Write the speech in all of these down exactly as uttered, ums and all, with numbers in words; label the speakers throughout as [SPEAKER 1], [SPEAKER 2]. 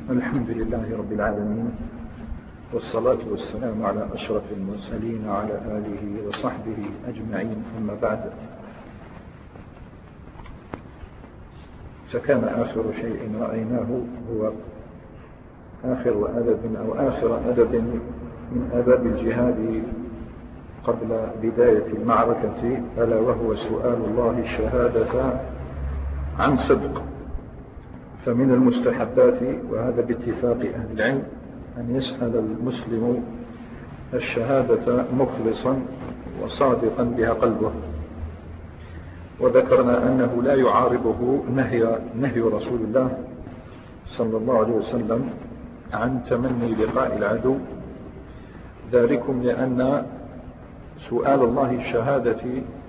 [SPEAKER 1] الحمد لله رب العالمين، والصلاة والسلام على أشرف المرسلين وعلى آله وصحبه أجمعين، أما بعد. فكان آخر شيء رأيناه هو آخر أدب أو آخر أدب من آداب الجهاد قبل بداية المعركة، ألا وهو سؤال الله الشهادة عن صدق. فمن المستحبات، وهذا باتفاق أهل العلم، أن يسأل المسلم الشهادة مخلصا وصادقا بها قلبه. وذكرنا أنه لا يعارضه نهي, نهي رسول الله صلى الله عليه وسلم عن تمني لقاء العدو، ذلكم لأن سؤال الله الشهادة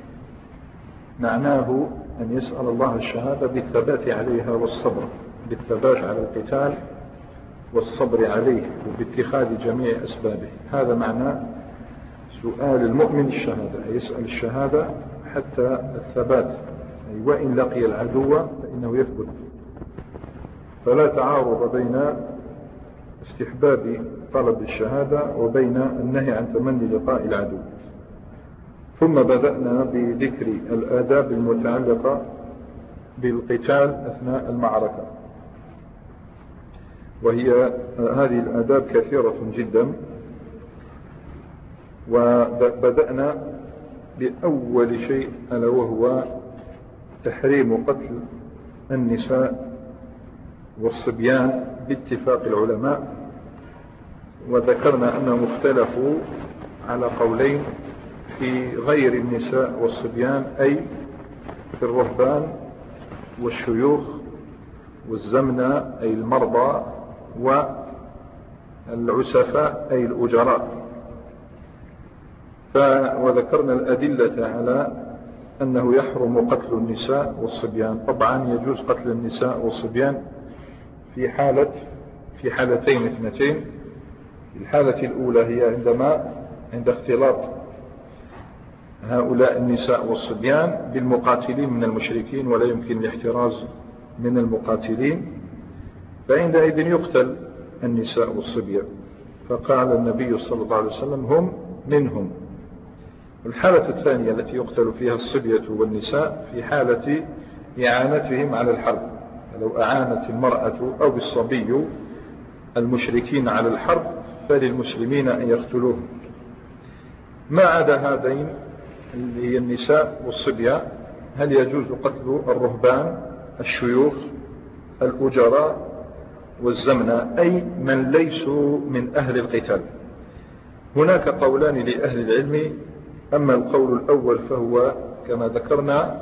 [SPEAKER 1] معناه أن يسأل الله الشهادة بالثبات عليها والصبر، بالثبات على القتال والصبر عليه وباتخاذ جميع أسبابه. هذا معنى سؤال المؤمن الشهادة، يسأل الشهادة حتى الثبات، أي وإن لقي العدو فإنه يثبت. فلا تعارض بين استحباب طلب الشهادة وبين النهي عن تمني لقاء العدو. ثم بدأنا بذكر الآداب المتعلقة بالقتال أثناء المعركة، وهي هذه الآداب كثيرة جدا. وبدأنا بأول شيء، ألا وهو تحريم قتل النساء والصبيان باتفاق العلماء. وذكرنا أنهم اختلفوا على قولين في غير النساء والصبيان، أي في الرهبان والشيوخ والزمنة أي المرضى والعسفاء أي الأجراء. وذكرنا الأدلة على أنه يحرم قتل النساء والصبيان. طبعا يجوز قتل النساء والصبيان في حالة في حالتين اثنتين. الحالة الأولى هي عندما عند اختلاط هؤلاء النساء والصبيان بالمقاتلين من المشركين، ولا يمكن الاحتراز من المقاتلين، فعندئذ يقتل النساء والصبيان. فقال النبي صلى الله عليه وسلم: هم منهم. الحالة الثانية التي يقتل فيها الصبية والنساء في حالة إعانتهم على الحرب، لو أعانت المرأة أو الصبي المشركين على الحرب فللمسلمين أن يقتلوهم. ما عدا هذين اللي هي النساء والصبية، هل يجوز قتل الرهبان، الشيوخ، الأجراء والزمنة، أي من ليسوا من أهل القتال؟ هناك قولان لأهل العلم. أما القول الأول فهو كما ذكرنا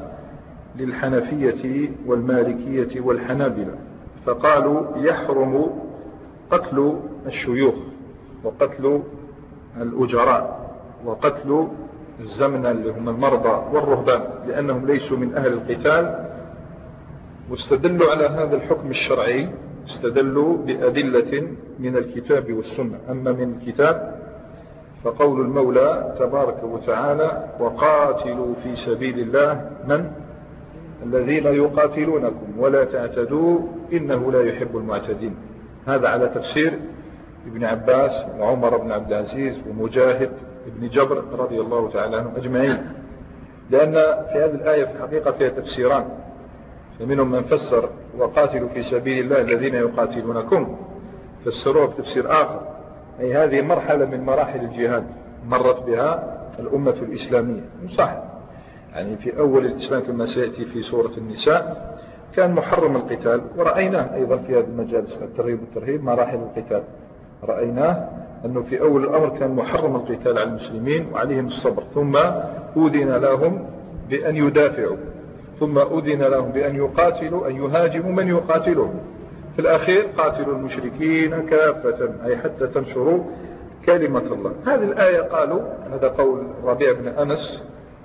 [SPEAKER 1] للحنفية والمالكية والحنابلة، فقالوا يحرم قتل الشيوخ وقتل الأجراء وقتل الزمنة اللي هم المرضى والرهبان، لأنهم ليسوا من أهل القتال. واستدلوا على هذا الحكم الشرعي، استدلوا بأدلة من الكتاب والسنة. أما من الكتاب فقول المولى تبارك وتعالى: وقاتلوا في سبيل الله من الذين يقاتلونكم ولا تعتدوا إنه لا يحب المعتدين. هذا على تفسير ابن عباس وعمر بن عبد العزيز ومجاهد ابن جبر رضي الله تعالى عنهم أجمعين. لأن في هذه الآية في الحقيقة فيها تفسيران، فمنهم من فسر وقاتلوا في سبيل الله الذين يقاتلونكم، فسروها بتفسير آخر، أي هذه مرحلة من مراحل الجهاد مرت بها الأمة الإسلامية. صح، يعني في أول الإسلام كما سيأتي في سورة النساء كان محرم القتال، ورأيناه أيضا في هذه المجالس الترهيب والترهيب مراحل القتال. رأيناه أنه في أول الأمر كان محرم القتال على المسلمين وعليهم الصبر، ثم أذن لهم بأن يدافعوا، ثم أذن لهم بأن يقاتلوا، أن يهاجموا من يقاتلهم. في الأخير قاتلوا المشركين كافة، أي حتى تنشروا كلمة الله. هذه الآية قالوا، هذا قول ربيع بن أنس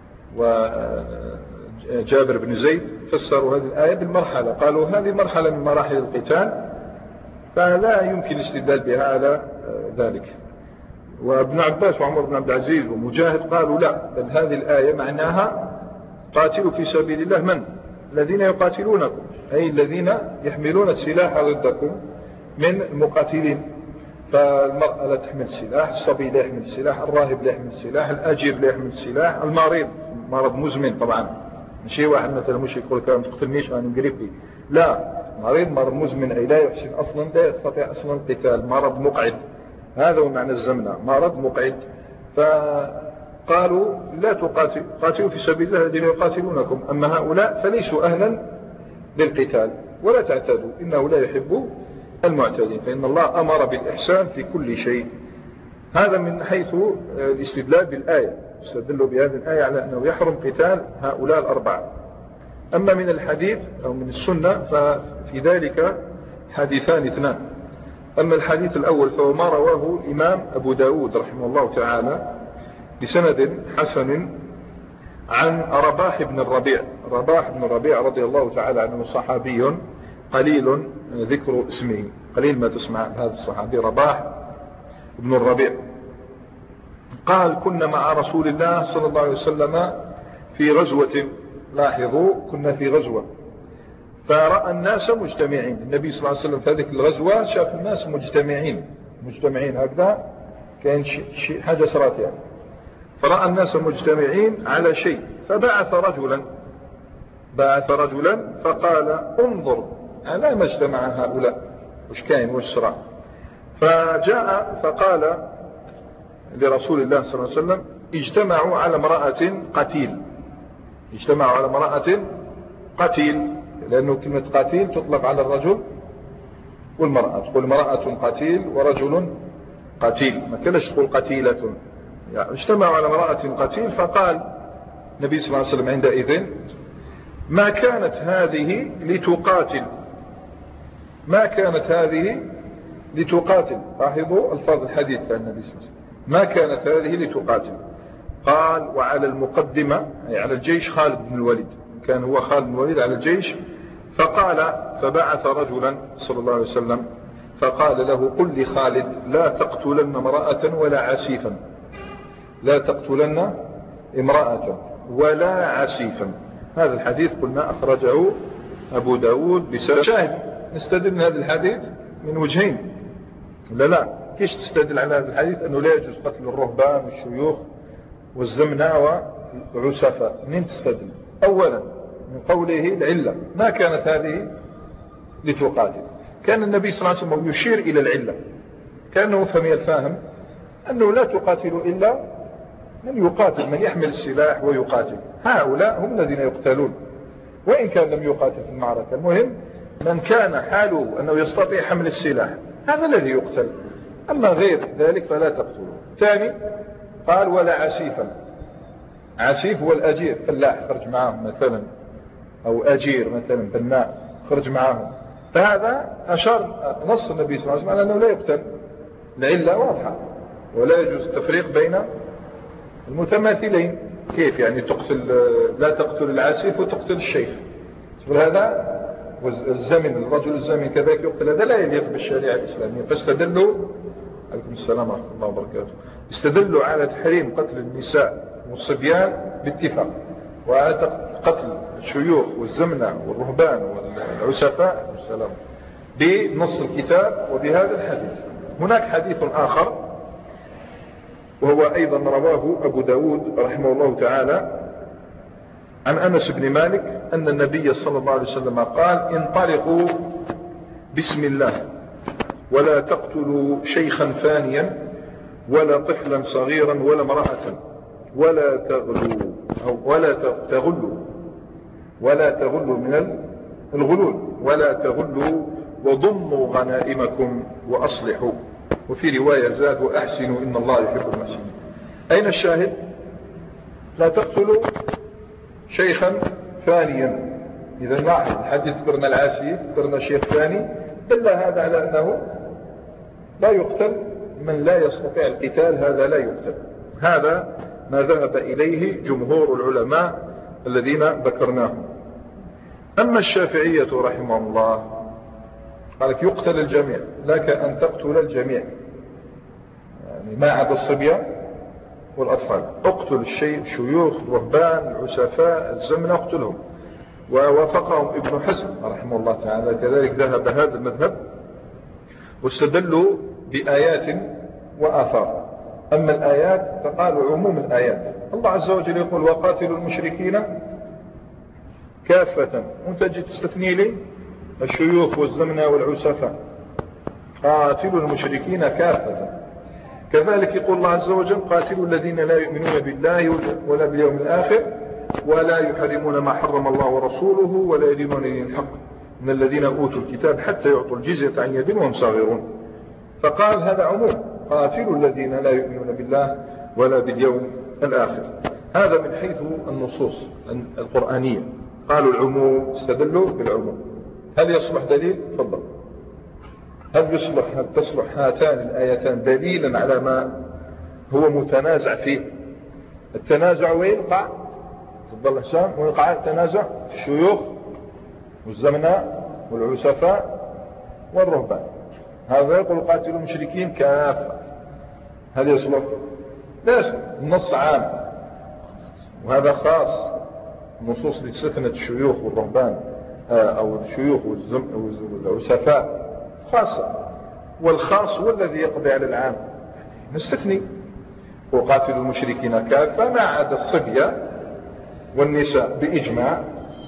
[SPEAKER 1] وجابر بن زيد، فسروا هذه الآية بالمرحلة، قالوا هذه مرحلة من مراحل القتال، فلا يمكن الاستدلال بها على ذلك. وابن عباس وعمر بن عبد العزيز ومجاهد قالوا لا، بل هذه الآية معناها قاتلوا في سبيل الله من الذين يقاتلونكم، أي الذين يحملون السلاح ضدكم من المقاتلين. فالمرأة لا تحمل السلاح، الصبي لا يحمل السلاح، الراهب لا يحمل السلاح، الأجير لا يحمل السلاح، المريض مرض مزمن طبعا، ماشي واحد مثلا مش يقول لك ما تقتلنيش أنا نقريبي، لا، مريض مرض مزمن أي لا يحسن أصلا، لا يستطيع أصلا القتال، مرض مقعد، هذا هو معنى الزمنة، مرض مقعد. فقالوا لا تقاتل، قاتلوا في سبيل الله الذين يقاتلونكم، أما هؤلاء فليسوا أهلا للقتال ولا تعتادوا إنه لا يحب المعتدين، فإن الله أمر بالإحسان في كل شيء. هذا من حيث الاستدلال بالآية، استدلوا بهذه الآية على أنه يحرم قتال هؤلاء الأربعة. أما من الحديث أو من السنة ففي ذلك حديثان اثنان. أما الحديث الأول فهو ما رواه الإمام أبو داود رحمه الله تعالى بسند حسن عن رباح بن الربيع. رباح بن الربيع رضي الله تعالى عنه صحابي قليل ذكر اسمه، قليل ما تسمع هذا الصحابي رباح بن الربيع. قال كنا مع رسول الله صلى الله عليه وسلم في غزوة، لاحظوا كنا في غزوة، فرأى الناس مجتمعين، النبي صلى الله عليه وسلم في هذه الغزوة شاف الناس مجتمعين مجتمعين هكذا، كان شيء حاجة صارت يعني، فرأى الناس مجتمعين على شيء فبعث رجلا بعث رجلا فقال انظر على ما اجتمع هؤلاء، وش كاين وش صراع. فجاء فقال لرسول الله صلى الله عليه وسلم اجتمعوا على امرأة قتيل، اجتمعوا على امرأة قتيل، لأنه كلمة قتيل تطلق على الرجل والمرأة، تقول امرأة قتيل ورجل قتيل، ما كانش تقول قتيلة، يعني اجتمعوا على امرأة قتيل. فقال النبي صلى الله عليه وسلم عندئذ ما كانت هذه لتقاتل، ما كانت هذه لتقاتل، لاحظوا الفاظ الحديث عن النبي صلى الله عليه وسلم، ما كانت هذه لتقاتل. قال وعلى المقدمة أي على الجيش خالد بن الوليد، كان هو خالد بن الوليد على الجيش. فقال فبعث رجلا صلى الله عليه وسلم فقال له قل لخالد لا تقتلن امرأة ولا عسيفا، لا تقتلن امرأة ولا عسيفا. هذا الحديث قلنا أخرجه أبو داود بسبب شاهد. نستدل من هذا الحديث من وجهين، لا لا كيش تستدل على هذا الحديث أنه لا يجوز قتل الرهبان والشيوخ والزمنة والعسفاء؟ منين تستدل؟ أولا من قوله العلة، ما كانت هذه لتقاتل، كان النبي صلى الله عليه وسلم يشير إلى العلة، كأنه فهم الفاهم أنه لا تقاتل إلا من يقاتل، من يحمل السلاح ويقاتل، هؤلاء هم الذين يقتلون وإن كان لم يقاتل في المعركة، المهم من كان حاله أنه يستطيع حمل السلاح هذا الذي يقتل، أما غير ذلك فلا تقتلوا. ثاني قال ولا عسيفا، عسيف هو الأجير، فلاح خرج معهم مثلا، أو أجير مثلا بناء خرج معهم، فهذا أشار نص النبي صلى الله عليه وسلم على أنه لا يقتل، العلة واضحة، ولا يجوز التفريق بين المتماثلين. كيف يعني تقتل، لا تقتل العسيف وتقتل الشيخ، هذا والزمن الرجل الزمن كذلك يقتل، هذا لا يليق بالشريعة الإسلامية. فاستدلوا عليكم السلام ورحمة الله وبركاته، استدلوا على تحريم قتل النساء والصبيان باتفاق، وعلى قتل الشيوخ والزمنة والرهبان والعسفاء والسلام بنص الكتاب وبهذا الحديث. هناك حديث آخر وهو أيضا رواه أبو داود رحمه الله تعالى عن أنس بن مالك أن النبي صلى الله عليه وسلم قال انطلقوا بسم الله ولا تقتلوا شيخا فانيا ولا طفلا صغيرا ولا امرأة ولا تغلوا أو ولا تغلوا ولا تغلوا من الغلول ولا تغلوا وضموا غنائمكم وأصلحوا، وفي رواية زاد وأحسنوا إن الله يحب المحسنين. أين الشاهد؟ لا تقتلوا شيخا ثانيا. إذا لاحظ الحديث ذكرنا العاسي ذكرنا شيخ ثاني، دل هذا على أنه لا يقتل من لا يستطيع القتال، هذا لا يقتل. هذا ما ذهب إليه جمهور العلماء الذين ذكرناهم. أما الشافعية رحمه الله قالك يقتل الجميع، لك أن تقتل الجميع يعني ما عدا الصبيان والأطفال، اقتل الشيء شيوخ الرهبان العسفاء الزمنة اقتلهم. ووافقهم ابن حزم رحمه الله تعالى كذلك ذهب هذا المذهب، واستدلوا بآيات وآثار. أما الآيات فقالوا عموم الآيات. الله عز وجل يقول وقاتلوا المشركين كافة، وانت تجي تستثني لي الشيوخ والزمنة والعسفاء. قاتلوا المشركين كافة. كذلك يقول الله عز وجل قاتلوا الذين لا يؤمنون بالله ولا باليوم الآخر ولا يحرمون ما حرم الله ورسوله ولا يدينون دين الحق من الذين أوتوا الكتاب حتى يعطوا الجزية عن يد وهم صاغرون. فقال هذا عموم، قاتلوا الذين لا يؤمنون بالله ولا باليوم الآخر. هذا من حيث النصوص القرآنية. قالوا العموم، استدلوا بالعموم. هل يصلح دليل؟ تفضل. هل يصلح هل تصلح هاتان الآيتان دليلا على ما هو متنازع فيه؟ التنازع وين يقع؟ تفضل حسام. وين يقع التنازع؟ في الشيوخ والزمناء والعسفاء والرهبان. هذا يقول قاتلوا المشركين كافة. هل يصلح؟ لا يصلح. النص عام وهذا خاص. النصوص اللي استثنت الشيوخ والرهبان أو الشيوخ والعسفاء خاصة، والخاص هو الذي يقضي على العام. نستثني وقاتلوا المشركين كافة ما عدا الصبية والنساء بإجماع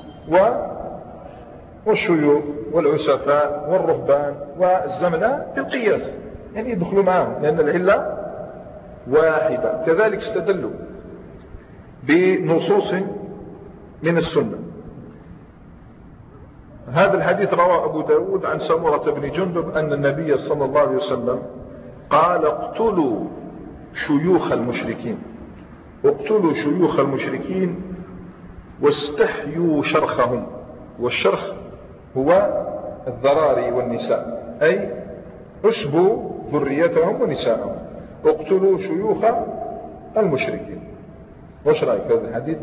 [SPEAKER 1] والشيوخ والعسفاء والرهبان والزمناء بالقياس، يعني يدخلوا معهم لأن العلة واحدة. كذلك استدلوا بنصوص من السنة. هذا الحديث رواه أبو داود عن سمرة بن جندب أن النبي صلى الله عليه وسلم قال اقتلوا شيوخ المشركين، اقتلوا شيوخ المشركين واستحيوا شرخهم. والشرخ هو الذراري والنساء، أي اسبوا ذريتهم ونساءهم. اقتلوا شيوخ المشركين. وش رأيك في هذا الحديث؟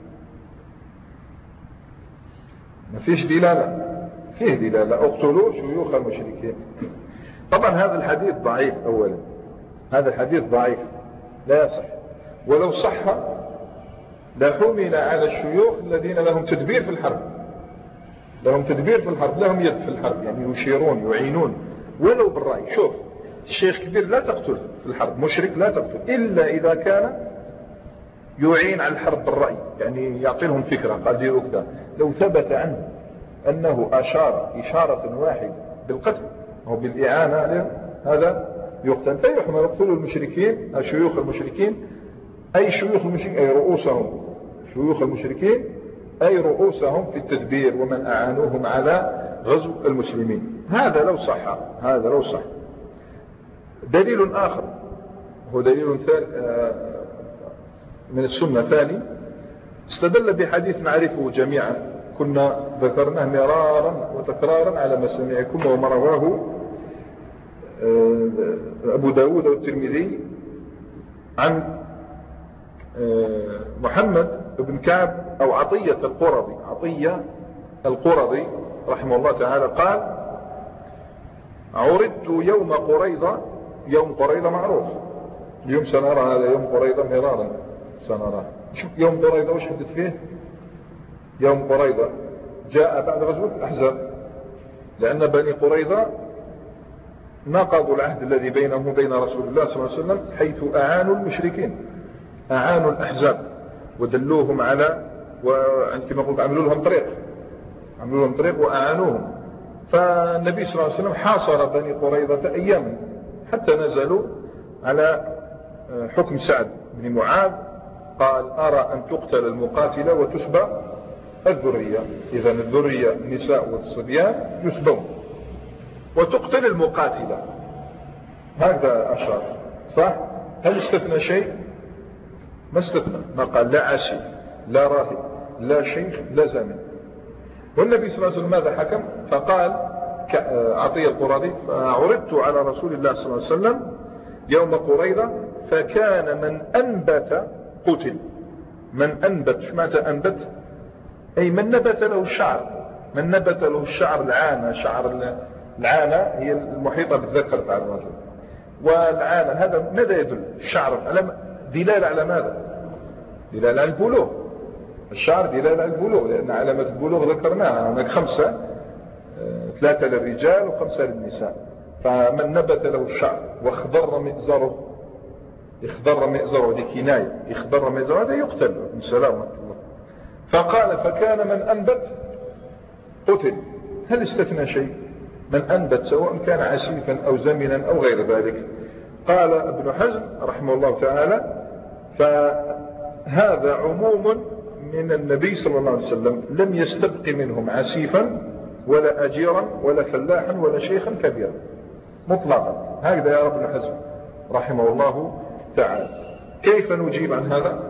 [SPEAKER 1] ما فيش دلالة؟ فيه دلالة. اقتلوا شيوخ المشركين. طبعا هذا الحديث ضعيف. أولا هذا الحديث ضعيف لا يصح، ولو صح لحمل على الشيوخ الذين لهم تدبير في الحرب، لهم تدبير في الحرب، لهم يد في الحرب، يعني يشيرون يعينون ولو بالرأي. شوف الشيخ كبير لا تقتل في الحرب، مشرك لا تقتل إلا إذا كان يعين على الحرب بالرأي، يعني يعطي لهم فكرة قال ديروا كذا. لو ثبت عنه أنه أشار إشارة واحدة بالقتل أو بالإعانة هذا يقتل. فيحمل يقتلوا المشركين شيوخ المشركين، أي شيوخ المشركين أي رؤوسهم، شيوخ المشركين أي رؤوسهم في التدبير ومن أعانوهم على غزو المسلمين. هذا لو صح، هذا لو صح. دليل آخر هو دليل من السنة ثاني، استدل بحديث نعرفه جميعا كنا ذكرناه مرارا وتكرارا على مسامعكم، وما رواه أبو داود والترمذي عن محمد بن كعب أو عطية القرظي، عطية القرظي رحمه الله تعالى قال عرضت يوم قريضة. يوم قريضة معروف، اليوم سنرى هذا يوم قريضة مرارا سنرى. شوف يوم قريضة وش حدث فيه؟ يوم قريضة جاء بعد غزوة الأحزاب، لأن بني قريضة نقضوا العهد الذي بينهم وبين رسول الله صلى الله عليه وسلم، حيث أعانوا المشركين، أعانوا الأحزاب ودلوهم على، وكما قلت عملوا لهم طريق، عملوا لهم طريق وأعانوهم. فالنبي صلى الله عليه وسلم حاصر بني قريظة أياما حتى نزلوا على حكم سعد بن معاذ، قال أرى أن تقتل المقاتلة وتسبى الذرية. إذن الذرية النساء والصبيان يسبون وتقتل المقاتلة. هذا أشار صح؟ هل استثنى شيء؟ ما استثنى، ما قال لا عشي لا راهب لا شيخ لا زمن. والنبي صلى الله عليه وسلم ماذا حكم؟ فقال عطية القرظي فعرضت على رسول الله صلى الله عليه وسلم يوم قريضة فكان من أنبت قتل. من أنبت، شو معنى أنبت؟ أي من نبت له الشعر، من نبت له الشعر العانة، شعر العانة هي المحيطة بالذكر تاع الرجل، والعانة هذا ماذا يدل؟ الشعر على دلالة على ماذا؟ دلالة على البلوغ. الشعر دلالة على البلوغ، لأن علامة البلوغ ذكرناها هناك خمسة، ثلاثة للرجال وخمسة للنساء. فمن نبت له الشعر واخضر مئزره، اخضر مئزره دي كناية، اخضر مئزره هذا يقتل من سلامة الله. فقال فكان من أنبت قتل. هل استثنى شيء؟ من أنبت سواء كان عسيفا أو زمنا أو غير ذلك. قال ابن حزم رحمه الله تعالى فهذا عموم من النبي صلى الله عليه وسلم، لم يستبق منهم عسيفا ولا أجيرا ولا فلاحا ولا شيخا كبيرا مطلقا. هكذا يا ابن حزم رحمه الله تعالى. كيف نجيب عن هذا؟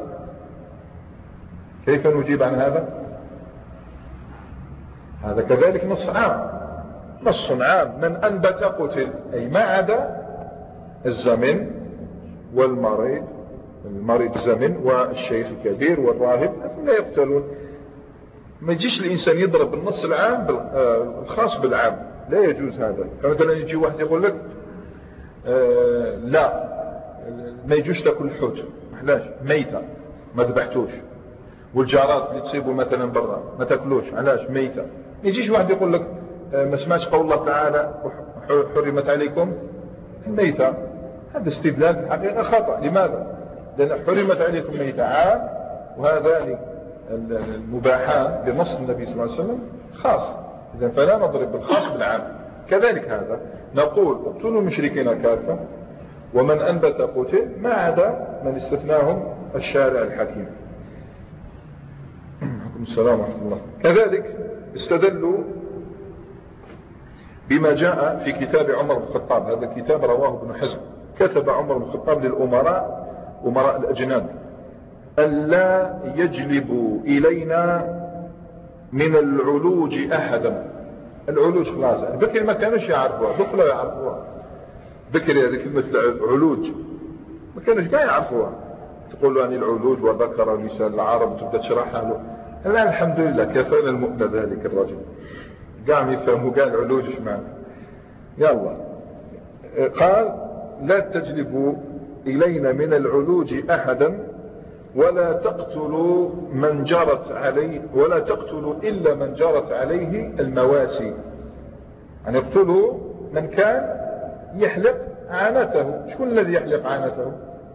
[SPEAKER 1] كيف نجيب عن هذا؟ هذا كذلك نص عام، نص عام من أنبت قتل، أي ما عدا الزمن والمريض، المريض الزمن والشيخ الكبير والراهب لا يقتلون. ما يجيش الإنسان يضرب النص العام الخاص بالعام، لا يجوز هذا. فمثلا يجي واحد يقول لك آه لا ما يجوش تاكل الحوت، علاش؟ ميتة ما ذبحتوش. والجارات اللي تصيبوا مثلا برا ما تاكلوش، علاش؟ ميتة. ما يجيش واحد يقول لك آه ما سمعتش قول الله تعالى حرمت عليكم الميتة. هذا استدلال في الحقيقة خطأ. لماذا؟ لأن حرمت عليكم ميتة عام، وهذان المباحان بنص النبي صلى الله عليه وسلم خاص. إذا فلا نضرب بالخاص بالعام. كذلك هذا نقول اقتلوا المشركين كافة، ومن أنبت قتل ما عدا من استثناهم الشارع الحكيم. السلام ورحمة الله. كذلك استدلوا بما جاء في كتاب عمر بن الخطاب. هذا الكتاب رواه ابن حزم. كتب عمر بن الخطاب للأمراء، أمراء الأجناد، ألا يجلبوا إلينا من العلوج أحدا. العلوج خلاص بكر ما كانوش يعرفوها، بكرة يعرفوها. بكر هذه كلمة العلوج ما كانوش قاعد يعرفوها. تقولوا عن العلوج وذكر نساء العرب تبدأ تشرحها له. لا الحمد لله كفانا المؤنى ذلك الرجل قام يفهموا قال العلوج ايش معنى. يلا قال لا تجلبوا إلينا من العلوج أحدا ولا تقتلوا من جرت عليه، ولا تقتلوا إلا من جرت عليه المواسي. يعني اقتلوا من كان يحلق عانته. شكون الذي يحلق عانته؟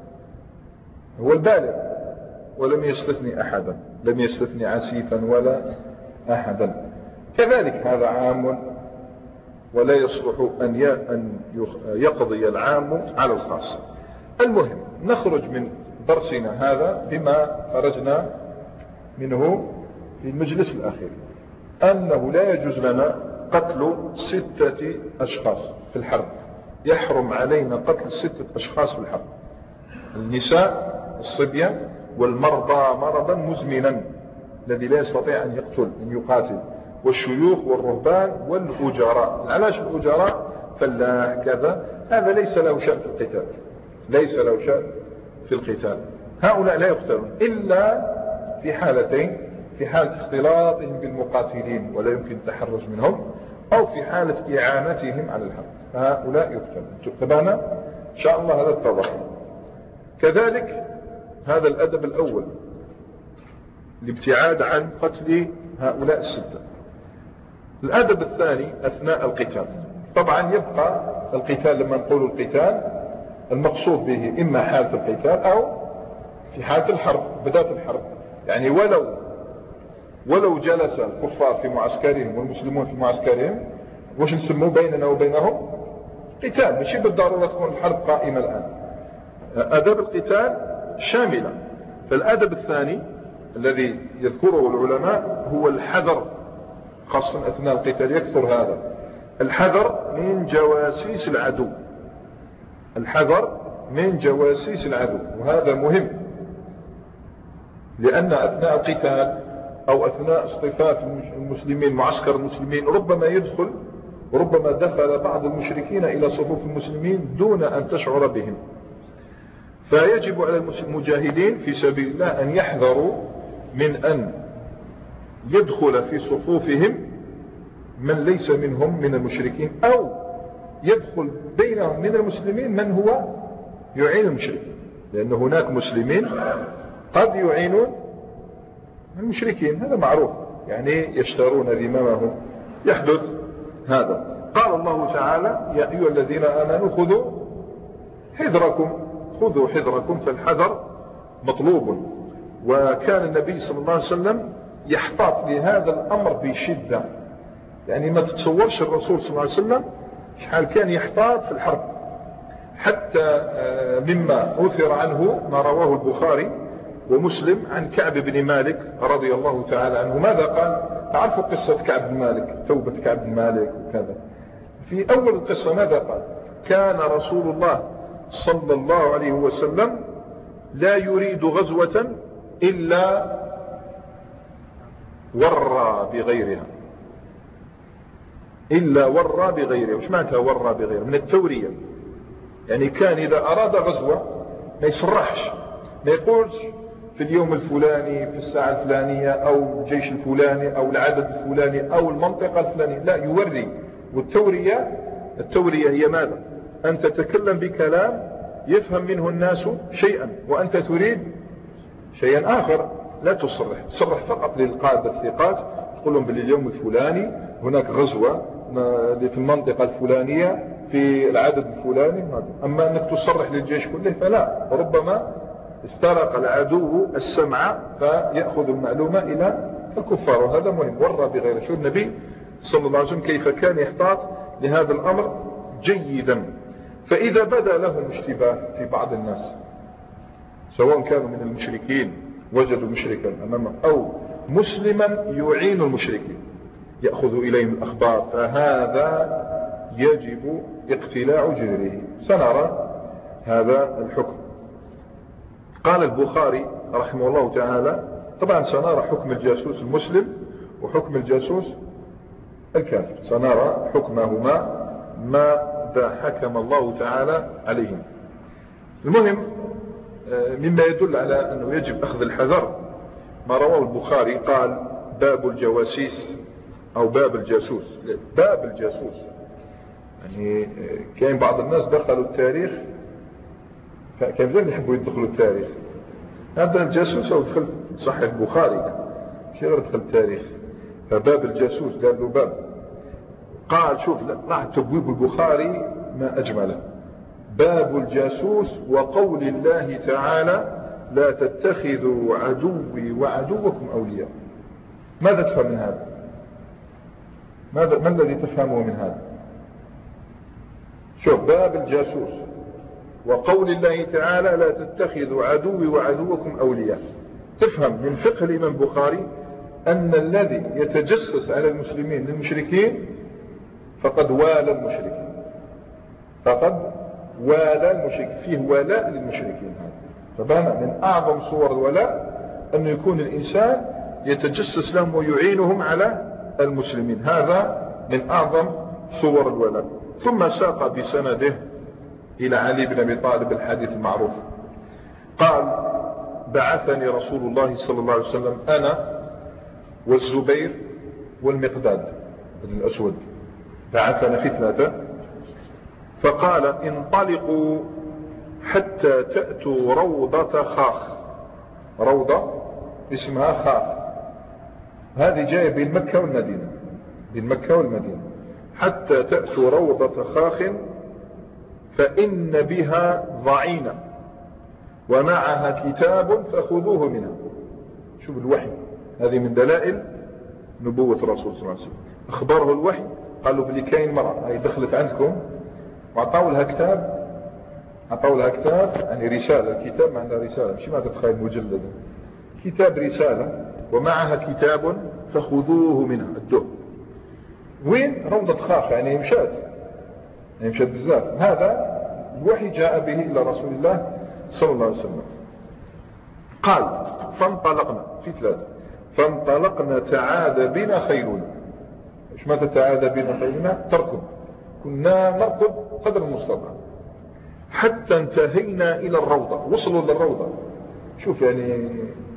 [SPEAKER 1] هو البالغ. ولم يستثني أحدا، لم يستثني عسيفا ولا أحدا. كذلك هذا عام ولا يصلح أن يقضي العام على الخاص. المهم نخرج من درسنا هذا بما خرجنا منه في المجلس الأخير، أنه لا يجوز لنا قتل ستة أشخاص في الحرب. يحرم علينا قتل ستة أشخاص في الحرب: النساء، الصبيان، والمرضى مرضا مزمنا الذي لا يستطيع أن يقتل أن يقاتل، والشيوخ والرهبان والأجراء. علاش الأجراء؟ فلاح كذا، هذا ليس له شأن في القتال، ليس له شأن في القتال. هؤلاء لا يقتلون إلا في حالتين: في حالة اختلاطهم بالمقاتلين ولا يمكن التحرز منهم، أو في حالة إعانتهم على الحرب، فهؤلاء يقتلون. تبعنا إن شاء الله هذا اتضح. كذلك هذا الأدب الأول، الابتعاد عن قتل هؤلاء الستة. الأدب الثاني أثناء القتال. طبعا يبقى القتال، لما نقول القتال المقصود به إما حالة القتال أو في حالة الحرب، بداية الحرب. يعني ولو ولو جلس الكفار في معسكرهم والمسلمون في معسكرهم، وش نسموه بيننا وبينهم؟ قتال. ماشي بالضرورة تكون الحرب قائمة الآن. أدب القتال شاملة. فالأدب الثاني الذي يذكره العلماء هو الحذر، خاصة أثناء القتال يكثر هذا الحذر من جواسيس العدو. الحذر من جواسيس العدو، وهذا مهم، لأن أثناء القتال أو أثناء اصطفاف المسلمين، معسكر المسلمين، ربما يدخل ربما دخل بعض المشركين إلى صفوف المسلمين دون أن تشعر بهم. فيجب على المجاهدين في سبيل الله أن يحذروا من أن يدخل في صفوفهم من ليس منهم من المشركين، أو يدخل بينهم من المسلمين من هو يعين المشركين، لأن هناك مسلمين قد يعينون المشركين، هذا معروف، يعني يشترون ذمامهم، يحدث هذا. قال الله تعالى يا أيها الذين آمنوا خذوا حذركم خذوا حذركم، فالحذر مطلوب. وكان النبي صلى الله عليه وسلم يحتاط لهذا الأمر بشدة، يعني ما تتصورش الرسول صلى الله عليه وسلم شحال كان يحتاط في الحرب، حتى مما أثر عنه ما رواه البخاري ومسلم عن كعب بن مالك رضي الله تعالى عنه. ماذا قال؟ تعرفوا قصة كعب بن مالك، توبة كعب بن مالك وكذا. في أول القصة ماذا قال؟ كان رسول الله صلى الله عليه وسلم لا يريد غزوة إلا ورى بغيرها، إلا ورى بغيرها. وش معناتها ورى بغيرها؟ من التورية، يعني كان إذا أراد غزوة ما يصرحش، ما يقولش في اليوم الفلاني في الساعة الفلانية أو الجيش الفلاني أو العدد الفلاني أو المنطقة الفلانية، لا يوري. والتورية التورية هي ماذا؟ أن تتكلم بكلام يفهم منه الناس شيئا وأنت تريد شيئا آخر، لا تصرح، تصرح فقط للقادة الثقات، تقول لهم باليوم الفلاني هناك غزوة في المنطقة الفلانية في العدد الفلاني. أما أنك تصرح للجيش كله فلا، وربما استرق العدو السمع فيأخذ المعلومة إلى الكفار، وهذا مهم. ورى بغيره. شو النبي صلى الله عليه وسلم كيف كان يحتاط لهذا الأمر جيدا. فإذا بدا لهم اشتباه في بعض الناس سواء كانوا من المشركين وجدوا مشركا أمامه أو مسلما يعين المشركين يأخذ إليهم الأخبار، فهذا يجب اقتلاع جذره. سنرى هذا الحكم. قال البخاري رحمه الله تعالى، طبعا سنرى حكم الجاسوس المسلم وحكم الجاسوس الكافر، سنرى حكمهما ماذا حكم الله تعالى عليهم. المهم مما يدل على أنه يجب أخذ الحذر ما رواه البخاري، قال باب الجواسيس أو باب الجاسوس. باب الجاسوس يعني كان بعض الناس دخلوا التاريخ، كان زين يحبوا يدخلوا التاريخ. هذا الجاسوس أو دخل صحيح البخاري مش غير دخل التاريخ، فباب الجاسوس دار له باب. قال شوف راح تبويب البخاري ما أجمله، باب الجاسوس وقول الله تعالى لا تتخذوا عدوي وعدوكم أولياء. ماذا تفهم من هذا؟ ماذا ما الذي تفهمه من هذا؟ شوف، باب الجاسوس وقول الله تعالى لا تتخذوا عدوي وعدوكم أولياء. تفهم من فقه الإمام البخاري أن الذي يتجسس على المسلمين للمشركين فقد والى المشركين، فقد والى المشركين، فيه ولاء للمشركين. هذا فبان من أعظم صور الولاء أن يكون الإنسان يتجسس لهم ويعينهم على المسلمين، هذا من أعظم صور الولاء. ثم ساق بسنده إلى علي بن أبي طالب الحديث المعروف، قال بعثني رسول الله صلى الله عليه وسلم أنا والزبير والمقداد بن الأسود، بعثنا في ثلاثة، فقال انطلقوا حتى تأتوا روضة خاخ. روضة اسمها خاخ، هذه جاية بين مكة والمدينة، بين مكة والمدينة. حتى تأتوا روضة خاخ فإن بها ضعينة ومعها كتاب فخذوه منها. شوف الوحي، هذه من دلائل نبوة الرسول صلى الله عليه وسلم. أخبره الوحي، قالوا بلي كاين مرأة هي دخلت عندكم وعطاوا لها كتاب، عطاوا لها كتاب يعني رسالة. الكتاب معنى رسالة، مش ما تتخيل مجلد، كتاب رسالة ومعها كتاب فخذوه منها الدو. وين؟ روضة خاخ، يعني مشات، يعني مشات بزاف. هذا الوحي جاء به إلى رسول الله صلى الله عليه وسلم. قال فانطلقنا في ثلاثة، فانطلقنا تعاد بنا خيلنا. ايش ماذا تعاد بنا خيلنا؟ تركض، كنا نركض قدر المستطاع حتى انتهينا إلى الروضة. وصلوا للروضة. شوف يعني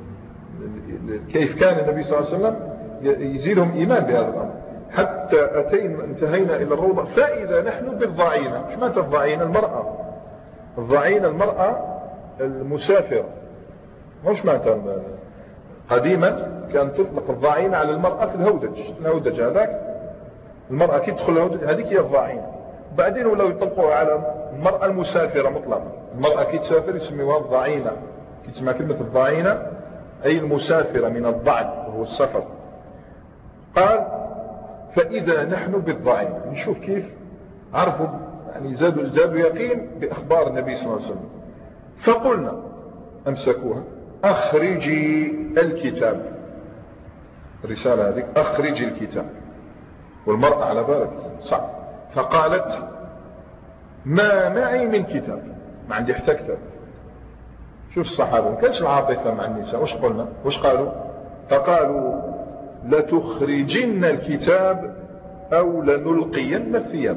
[SPEAKER 1] كيف كان النبي صلى الله عليه وسلم يزيدهم إيمان بهذا الأمر. حتى أتينا انتهينا إلى الروضة فإذا نحن بالضعينة. مش معنى الضعينة؟ المرأة. الضعينة المرأة المسافرة، مش معنى. قديما كان تطلق الضعينة على المرأة في الهودج. الهودج هذاك المرأة كي تدخل هذيك هي الضعينة. بعدين ولاو يطلقوها على المرأة المسافرة مطلقا. المرأة كي تسافر يسميوها الضعينة. كي تسمى كلمة الضعينة أي المسافرة من الضعن وهو السفر. قال فإذا نحن بالضعينة. نشوف كيف عرفوا يعني زادوا زادوا يقين بأخبار النبي صلى الله عليه وسلم. فقلنا أمسكوها أخرجي الكتاب. الرسالة هذه أخرجي الكتاب والمرأة على بالك صعب. فقالت ما معي من كتاب، ما عندي حتى كتاب. شوف الصحابة ما كانش العاطفة مع النساء. وش قلنا وش قالوا؟ فقالوا لتخرجن الكتاب أو لنلقين الثياب.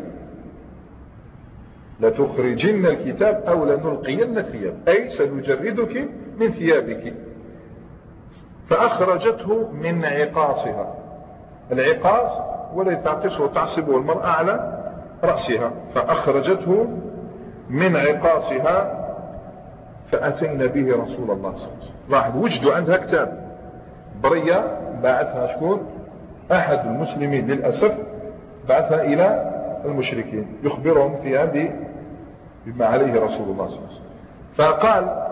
[SPEAKER 1] لتخرجن الكتاب أو لنلقين الثياب أي سنجردك من ثيابك. فأخرجته من عقاصها. العقاص ولا تعقصه وتعصبه المرأة على رأسها. فأخرجته من عقاصها فأتينا به رسول الله صلى الله عليه وسلم. راح وجدوا عندها كتاب برية بعثها شكون؟ أحد المسلمين للأسف بعثها إلى المشركين يخبرهم فيها بما عليه رسول الله صلى الله عليه وسلم. فقال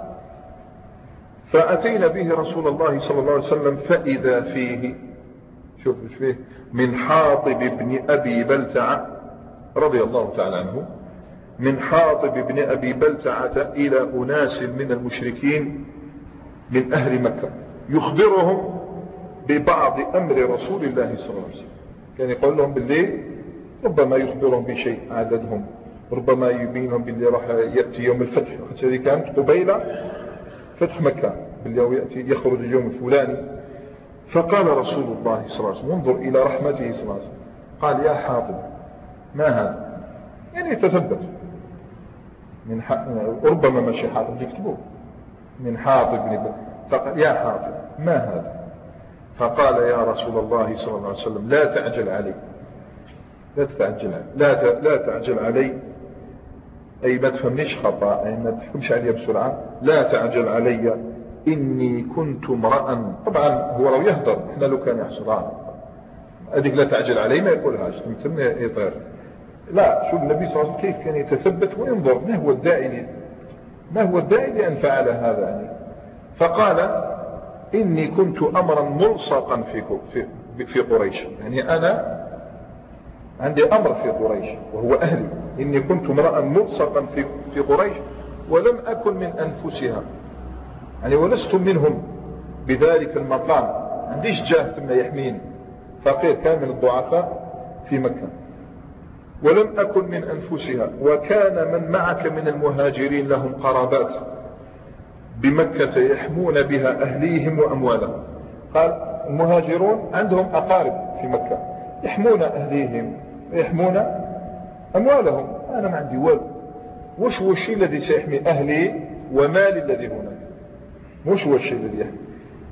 [SPEAKER 1] فأتينا به رسول الله صلى الله عليه وسلم فإذا فيه شوف ايش فيه من حاطب بن أبي بلتعة رضي الله تعالى عنه. من حاطب بن أبي بلتعة إلى أناس من المشركين من أهل مكة يخبرهم ببعض أمر رسول الله صلى الله عليه وسلم. كان يقول لهم بالليل ربما يخبرهم بشيء عددهم، ربما يبينهم باللي راح يأتي يوم الفتح. هذه كانت قبيلة فتح مكة باليوم يأتي يخرج اليوم الفلاني. فقال رسول الله صلى الله عليه وسلم انظر إلى رحمته صلى الله عليه وسلم قال يا حاطب ما هذا؟ يعني تثبت من ح... ربما ماشي حاطب يكتبوه من حاطب بن. فقال يا حاطب ما هذا؟ فقال يا رسول الله صلى الله عليه وسلم لا تعجل علي لا تتعجل علي لا, ت... لا تعجل علي أي ما تفهمنيش خطأ أي ما تحكمش علي بسرعة. لا تعجل علي إني كنت امرأ. طبعا هو لو يهدر احنا لو كان يحصل هذيك لا تعجل علي ما يقولهاش مثل يطير. لا شوف النبي صلى الله عليه وسلم كيف كان يتثبت وينظر ما هو الداعي ما هو الداعي لأن فعل هذا يعني. فقال إني كنت أمرا ملصقا في في في قريش يعني أنا عندي أمر في قريش وهو أهلي. إني كنت امرأ ملصقا في في قريش ولم أكن من أنفسها يعني ولست منهم بذلك المقام. عنديش جاه ثم يحميني فقير كان من الضعفاء في مكة. ولم أكن من أنفسها وكان من معك من المهاجرين لهم قرابات بمكة يحمون بها أهليهم وأموالهم. قال المهاجرون عندهم أقارب في مكة يحمون أهليهم ويحمون أموالهم. أنا ما عندي والو. وش هو الشيء الذي سيحمي أهلي ومالي الذي هناك؟ وش هو الشيء الذي يحمي؟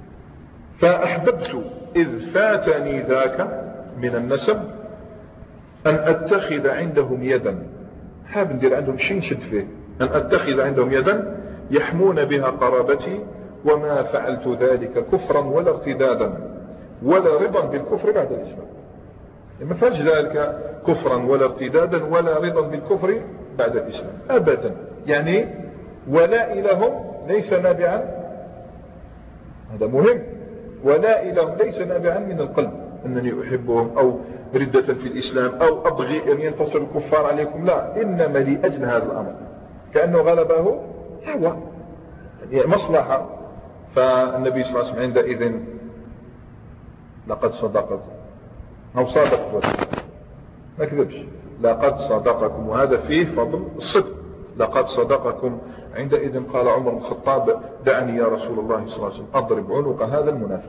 [SPEAKER 1] فأحببت إذ فاتني ذاك من النسب أن أتخذ عندهم يدا. حاب ندير عندهم شيء نشد فيه. أن أتخذ عندهم يدا يحمون بها قرابتي وما فعلت ذلك كفرا ولا ارتدادا ولا رضا بالكفر بعد الإسلام. ما فعلش ذلك كفرا ولا ارتدادا ولا رضا بالكفر بعد الإسلام أبدا. يعني ولا لهم ليس نابعا هذا مهم. ولا لهم ليس نابعا من القلب أنني أحبهم أو ردة في الإسلام أو أبغي أن ينتصر الكفار عليكم. لا إنما لأجل هذا الأمر كأنه غلبه هو مصلحة. فالنبي صلى الله عليه وسلم عندئذ لقد صدقكم أو صادق ما كذبش لقد صدقكم وهذا فيه فضل الصدق. لقد صدقكم. عندئذ قال عمر بن الخطاب دعني يا رسول الله صلى الله عليه وسلم أضرب عنق هذا المنافق.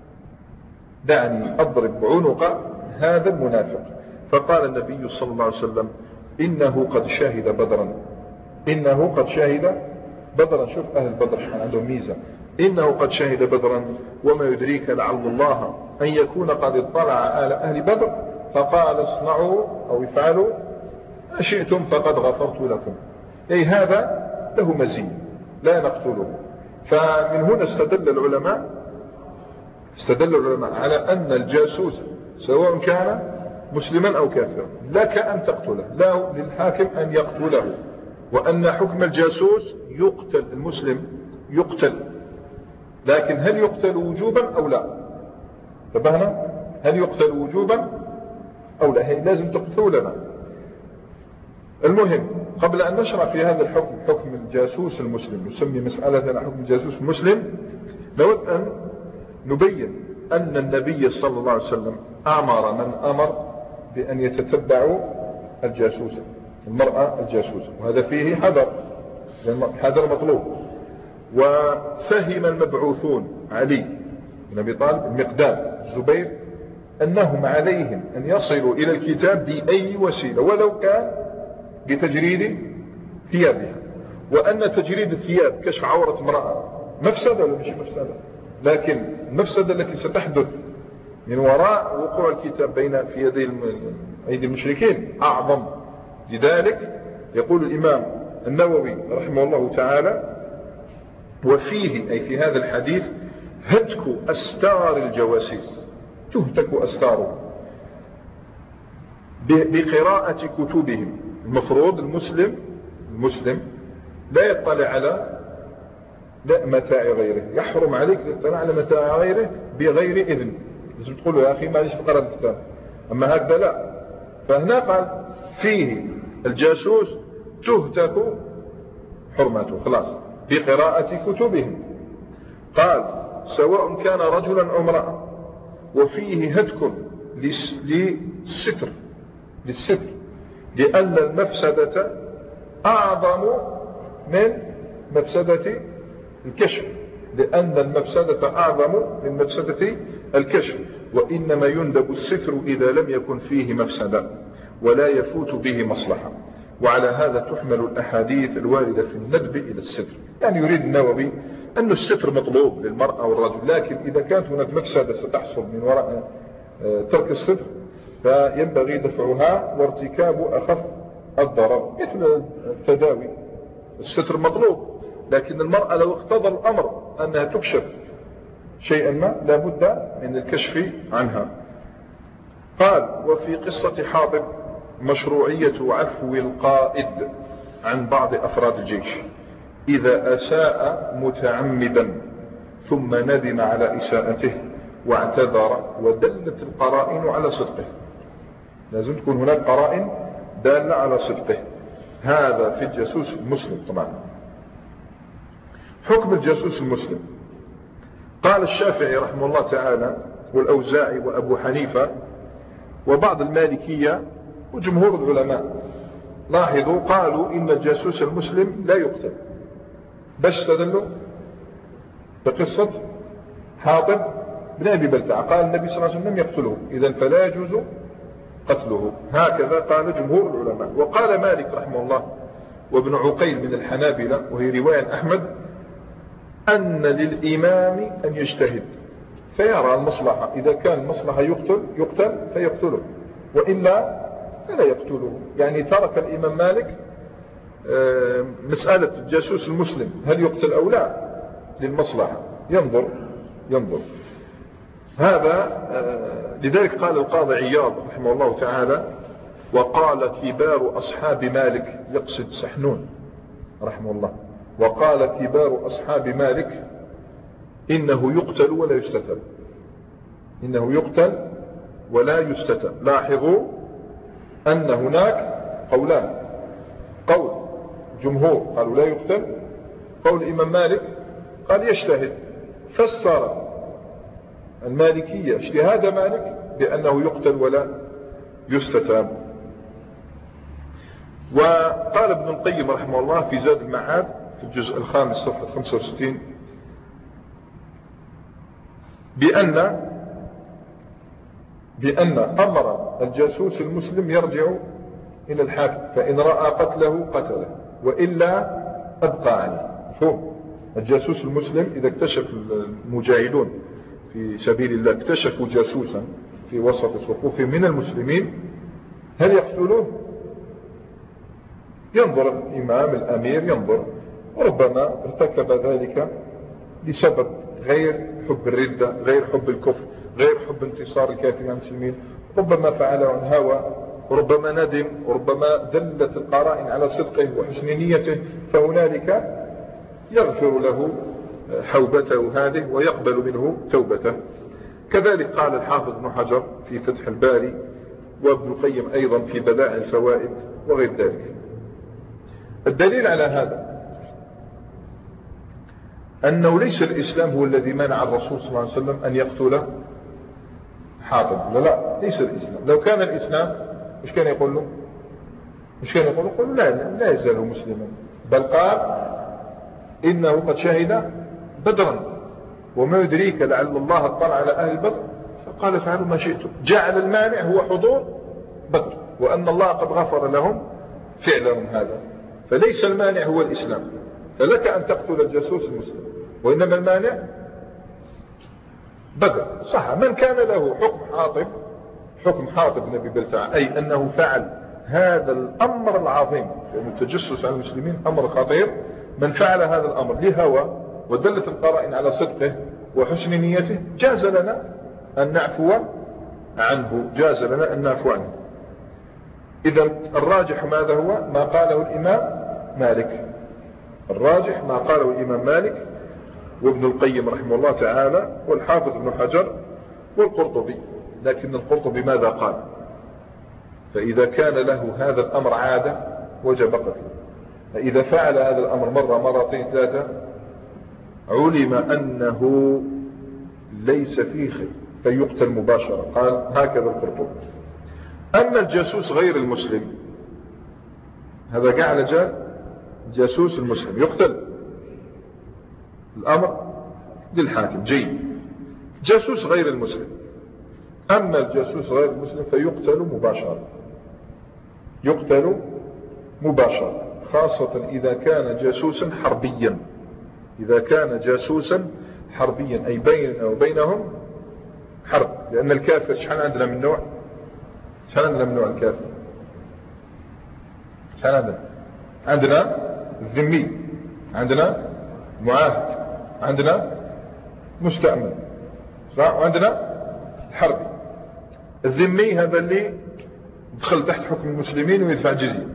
[SPEAKER 1] دعني أضرب عنق هذا المنافق. فقال النبي صلى الله عليه وسلم إنه قد شهد بدرا. إنه قد شهد بدرا. شوف أهل بدر شحال عندهم ميزة. إنه قد شهد بدرا وما يدريك لعل الله أن يكون قد اطلع على أهل بدر فقال اصنعوا أو افعلوا ما شئتم فقد غفرت لكم. أي هذا له مزية لا نقتله. فمن هنا استدل العلماء استدل العلماء على أن الجاسوس سواء كان مسلما أو كافرا لك أن تقتله، لا للحاكم أن يقتله، وأن حكم الجاسوس يقتل، المسلم يقتل، لكن هل يقتل وجوبا أو لا؟ انتبهنا؟ هل يقتل وجوبا أو لا؟ هي لازم تقتل لنا. المهم قبل أن نشرع في هذا الحكم، حكم الجاسوس المسلم، نسمي مسألة حكم الجاسوس المسلم، نود أن نبين أن النبي صلى الله عليه وسلم أمر من أمر بأن يتتبعوا الجاسوسة، المرأة الجاسوسة، وهذا فيه حذر، حذر مطلوب. وفهم المبعوثون علي بن أبي طالب، المقدام، الزبير، أنهم عليهم أن يصلوا إلى الكتاب بأي وسيلة ولو كان بتجريد ثيابها، وأن تجريد الثياب كشف عورة امرأة مفسدة ولا مش مفسدة، لكن المفسدة التي ستحدث من وراء وقوع الكتاب بين في يدي أيدي المشركين أعظم. لذلك يقول الإمام النووي رحمه الله تعالى: وفيه أي في هذا الحديث هتك أستار الجواسيس، تهتك أستاره بقراءة كتبهم. المفروض المسلم المسلم لا يطلع على لا متاع غيره، يحرم عليك الاطلاع على متاع غيره بغير إذن. لازم تقول له يا أخي ما ليش تقرأ الكتاب، أما هكذا لا. فهنا قال فيه الجاسوس تهتك حرمته، خلاص، بقراءة كتبهم. قال سواء كان رجلا أو امرأة، وفيه هتك للستر للستر لأن المفسدة أعظم من مفسدة الكشف، لأن المفسدة أعظم من مفسدة الكشف، وإنما يندب الستر إذا لم يكن فيه مفسدة ولا يفوت به مصلحة. وعلى هذا تحمل الأحاديث الواردة في الندب إلى الستر. يعني يريد النووي أن الستر مطلوب للمرأة والرجل، لكن إذا كانت هناك مفسدة ستحصل من وراء ترك الستر فينبغي دفعها وارتكاب أخف الضرر، مثل التداوي. الستر مطلوب، لكن المرأة لو اقتضى الأمر أنها تكشف شيئا ما لابد من الكشف عنها. قال وفي قصة حاطب مشروعية عفو القائد عن بعض أفراد الجيش إذا أساء متعمدا ثم ندم على إساءته واعتذر، ودلت القرائن على صدقه. لازم تكون هناك قرائن دالة على صدقه. هذا في الجاسوس المسلم. طبعا حكم الجاسوس المسلم، قال الشافعي رحمه الله تعالى والأوزاعي وأبو حنيفة وبعض المالكية وجمهور العلماء، لاحظوا قالوا إن الجاسوس المسلم لا يقتل. باش استدلوا بقصة حاطب بن أبي بلتع، قال النبي صلى الله عليه وسلم يقتله، إذن فلا يجوز قتله. هكذا قال جمهور العلماء. وقال مالك رحمه الله وابن عقيل من الحنابلة، وهي رواية أحمد، أن للإمام أن يجتهد فيرى المصلحة، إذا كان المصلحة يقتل يقتل فيقتله، وإلا فلا يقتله. يعني ترك الإمام مالك مسألة الجاسوس المسلم هل يقتل أو لا للمصلحة، ينظر ينظر هذا. لذلك قال القاضي عياض رحمه الله تعالى: وقال كبار أصحاب مالك، يقصد سحنون رحمه الله، وقال كبار أصحاب مالك إنه يقتل ولا يستتب، إنه يقتل ولا يستتب. لاحظوا أن هناك قولان، قول جمهور قالوا لا يقتل، قول الإمام مالك قال يجتهد. فسر المالكية اجتهاد مالك بأنه يقتل ولا يستتاب. وقال ابن القيم رحمه الله في زاد المعاد في الجزء الخامس صفحة خمسة وستين بأن بأن أمر الجاسوس المسلم يرجع إلى الحاكم، فإن رأى قتله قتله وإلا أبقى عليه. فهم الجاسوس المسلم إذا اكتشف المجاهدون في سبيل الله اكتشفوا جاسوسا في وسط صفوفهم من المسلمين، هل يقتلوه؟ ينظر الإمام الأمير ينظر، وربما ارتكب ذلك لسبب غير حب الردة، غير حب الكفر، غير حب انتصار الكافرين على المسلمين، ربما فعله عن هوى، وربما ندم، وربما دلت القرائن على صدقه وحسن نيته، فهنالك يغفر له حوبته هذه ويقبل منه توبته. كذلك قال الحافظ ابن حجر في فتح الباري، وابن القيم أيضا في بدائع الفوائد وغير ذلك. الدليل على هذا أنه ليس الإسلام هو الذي منع الرسول صلى الله عليه وسلم أن يقتل حاطب. لا لا، ليس الإسلام. لو كان الإسلام مش كان يقول له مش كان يقول له قل لا لا يزال مسلما، بل قال إنه قد شهد بدرا وما يدريك لعل الله اطلع على أهل بدر فقال فعلوا ما شئتم. جعل المانع هو حضور بدر، وأن الله قد غفر لهم فعلهم هذا. فليس المانع هو الإسلام، فلك أن تقتل الجاسوس المسلم، وإنما المانع بدر. صح، من كان له حكم حاطب حكم حاطب بن أبي بلتعة، أي أنه فعل هذا الأمر العظيم، لأن التجسس على المسلمين أمر خطير، من فعل هذا الأمر لهوى ودلت القرائن على صدقه وحسن نيته جاز لنا أن نعفو عنه جاز لنا أن نعفو عنه. إذا الراجح ماذا هو؟ ما قاله الإمام مالك. الراجح ما قاله الإمام مالك وابن القيم رحمه الله تعالى والحافظ ابن حجر والقرطبي. لكن القرطبي ماذا قال؟ فإذا كان له هذا الأمر عادة وجب قتله، فإذا فعل هذا الأمر مرة مرتين ثلاثة علم أنه ليس فيه خير فيقتل مباشرة. قال هكذا القرطبي. أما الجاسوس غير المسلم، هذا قاعد جال جاسوس المسلم يقتل، الأمر للحاكم. جيد. جاسوس غير المسلم، أما الجاسوس غير المسلم فيقتل مباشرة، يقتل مباشرة، خاصة إذا كان جاسوسا حربيا. إذا كان جاسوسا حربيا أي بيننا وبينهم حرب. لأن الكافر شحال عندنا من نوع؟ شحال عندنا من نوع الكافر؟ شحال عندنا؟ عندنا الذمي، عندنا معاهد، عندنا مستأمن، وعندنا الحربي. الذمي هذا اللي دخل تحت حكم المسلمين ويدفع جزية،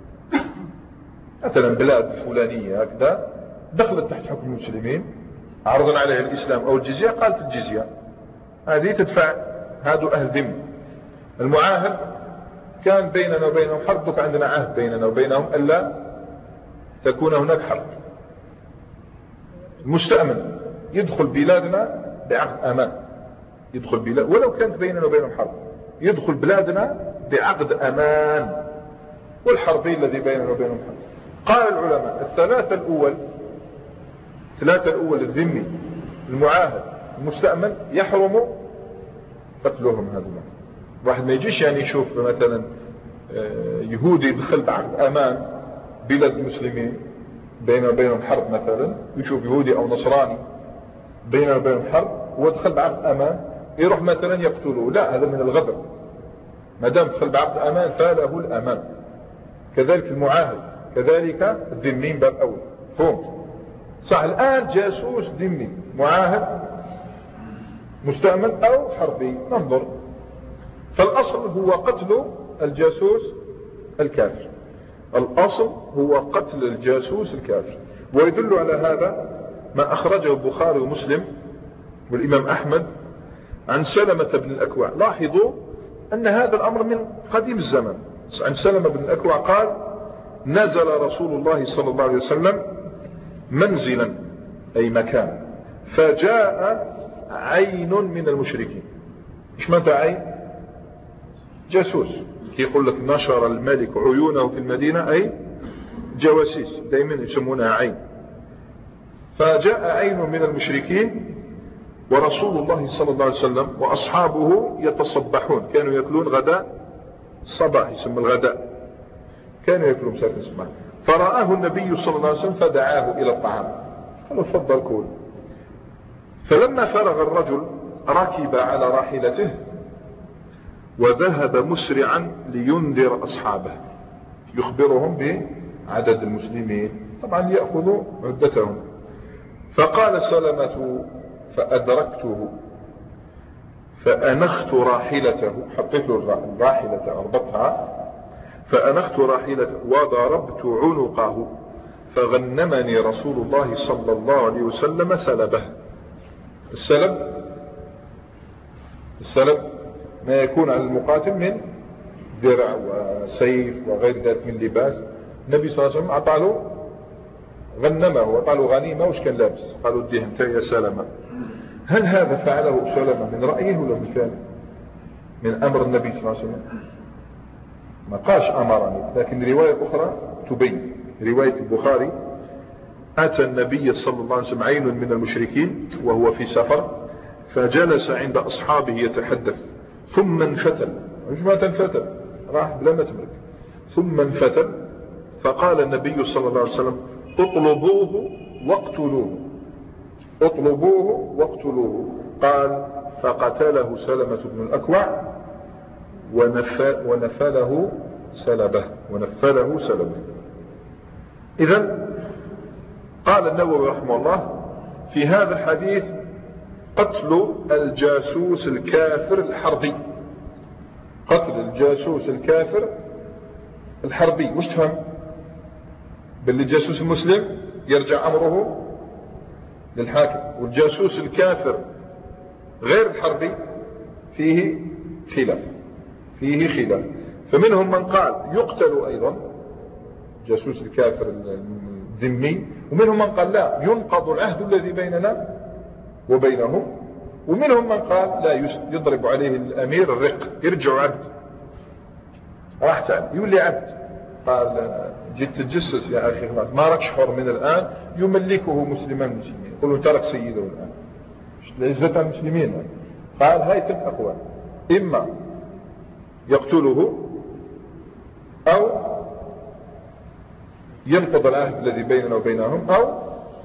[SPEAKER 1] مثلا بلاد الفلانية هكذا دخلت تحت حكم المسلمين عرضا عليها الإسلام أو الجزية، قالت الجزية هذه تدفع، هذا أهل ذمي. المعاهد كان بيننا وبينهم حرب، عندنا عهد بيننا وبينهم ألا تكون هناك حرب. المستأمن يدخل بلادنا بعقد أمان، يدخل بلاد ولو كانت بيننا وبينهم حرب، يدخل بلادنا بعقد أمان. والحربي الذي بيننا وبينهم حرب. قال العلماء الثلاثة الأول الثلاثة الأول الذمي المعاهد المستأمن يحرم قتلهم. هذا واحد ما يجيش يعني يشوف مثلا يهودي يدخل بعقد أمان بلاد المسلمين بيننا وبينهم حرب، مثلا يشوف يهودي أو نصراني بيننا وبينهم حرب ودخل بعقد أمان يروح مثلا يقتله. لا، هذا من الغدر. ما دام دخل بعقد أمان فله الأمان. كذلك المعاهد، كذلك الذمين باب أول. فهم صح؟ الآن جاسوس ذمي معاهد مستأمن أو حربي ننظر. فالأصل هو قتل الجاسوس الكافر، الأصل هو قتل الجاسوس الكافر. ويدل على هذا ما أخرجه البخاري ومسلم والإمام أحمد عن سلمة بن الأكوع. لاحظوا أن هذا الأمر من قديم الزمن. عن سلمة بن الأكوع قال نزل رسول الله صلى الله عليه وسلم منزلا أي مكان، فجاء عين من المشركين. إيش متى عين؟ جاسوس. يقول لك نشر الملك عيونه في المدينة أي جواسيس، دائما يسمونها عين. فجاء عين من المشركين ورسول الله صلى الله عليه وسلم وأصحابه يتصبحون، كانوا يأكلون غداء الصباح يسمى الغداء، كانوا يأكلون مساكن الصباح. فرآه النبي صلى الله عليه وسلم فدعاه إلى الطعام، قال تفضل كل. فلما فرغ الرجل ركب على راحلته وذهب مسرعا لينذر أصحابه، يخبرهم بعدد المسلمين طبعا ليأخذوا عدتهم. فقال سلمة فأدركته فأنخت راحلته، حطيت له الراحلة أربطها، فأنخت راحلته وضربت عنقه فغنمني رسول الله صلى الله عليه وسلم سلبه. السلب السلب ما يكون على المقاتل من درع وسيف وغير ذلك من لباس. النبي صلى الله عليه وسلم أعطى له غنمه وأعطى له غنيمة، وش كان لابس؟ قالوا اديه انت يا سلمة. هل هذا فعله سلمة من رأيه ولا من فعله؟ من أمر النبي صلى الله عليه وسلم؟ ما قاش أمرني، لكن رواية أخرى تبين، رواية البخاري: أتى النبي صلى الله عليه وسلم عين من المشركين وهو في سفر فجلس عند أصحابه يتحدث ثم انفتل. مش ما تنفتل، راح بلا ما تملك. ثم انفتل فقال النبي صلى الله عليه وسلم: اطلبوه واقتلوه، اطلبوه واقتلوه. قال: فقتله سلمة بن الأكوع ونفله سلبه ونفله سلبه. إذن قال النووي رحمه الله في هذا الحديث: قتل الجاسوس الكافر الحربي. قتل الجاسوس الكافر الحربي، وش تفهم؟ باللي الجاسوس المسلم يرجع أمره للحاكم، والجاسوس الكافر غير الحربي فيه خلاف فيه خلاف فمنهم من قال يقتل أيضا جاسوس الكافر الذمي، ومنهم من قال لا، ينقض العهد الذي بيننا وبينهم، ومنهم من قال لا، يضرب عليه الأمير الرق، يرجع عبد. راح سأل يقول لي عبد، قال جيت تتجسس يا أخي، ما راكش حر من الآن، يملكه مسلمان مسلمين، يقولوا ترك سيده الآن، عزة المسلمين. قال هاي ثلاث أقوال: إما يقتله أو ينقض العهد الذي بيننا وبينهم، أو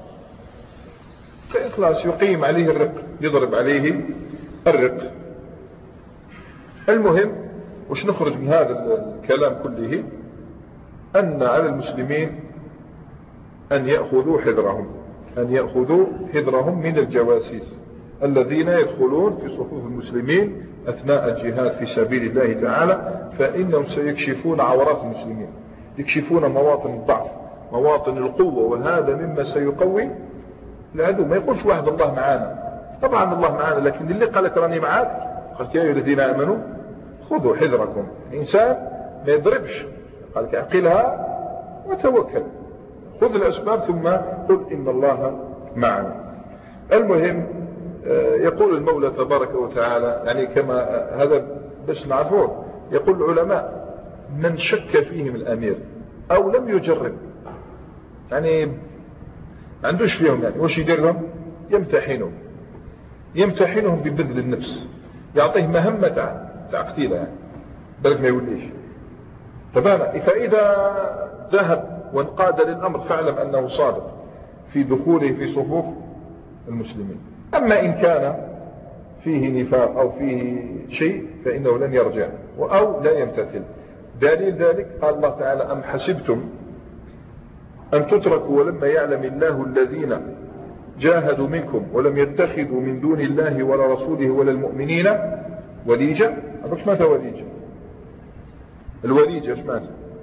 [SPEAKER 1] خلاص يقيم عليه الرق، يضرب عليه الرق. المهم وش نخرج من هذا الكلام كله؟ أن على المسلمين أن يأخذوا حذرهم أن يأخذوا حذرهم من الجواسيس الذين يدخلون في صفوف المسلمين أثناء الجهاد في سبيل الله تعالى، فإنهم سيكشفون عورات المسلمين، يكشفون مواطن الضعف، مواطن القوة، وهذا مما سيقوي العدو. ما يقولش واحد الله معانا، طبعا الله معانا، لكن اللي قال لك راني معاك، قال يا أيها الذين آمنوا خذوا حذركم. الإنسان ما يضربش، قال لك اعقلها وتوكل، خذ الأسباب ثم قل إن الله معنا. المهم يقول المولى تبارك وتعالى، يعني كما هذا بس نعرفه، يقول العلماء: من شك فيهم الأمير أو لم يجرب، يعني ما عندوش فيهم، يعني وش يدير لهم؟ يمتحنهم يمتحنهم ببذل النفس، يعطيه مهمة تاع قتيلة، يعني بلك ما يوليش تماما. فإذا ذهب وانقاد للأمر فاعلم أنه صادق في دخوله في صفوف المسلمين. أما إن كان فيه نفاق أو فيه شيء فإنه لن يرجع أو لا يمتثل. دليل ذلك قال الله تعالى: أم حسبتم أن تتركوا ولما يعلم الله الذين جاهدوا منكم ولم يتخذوا من دون الله ولا رسوله ولا المؤمنين وليجا. ايش معنى وليجا؟ الوليجة ايش معنى؟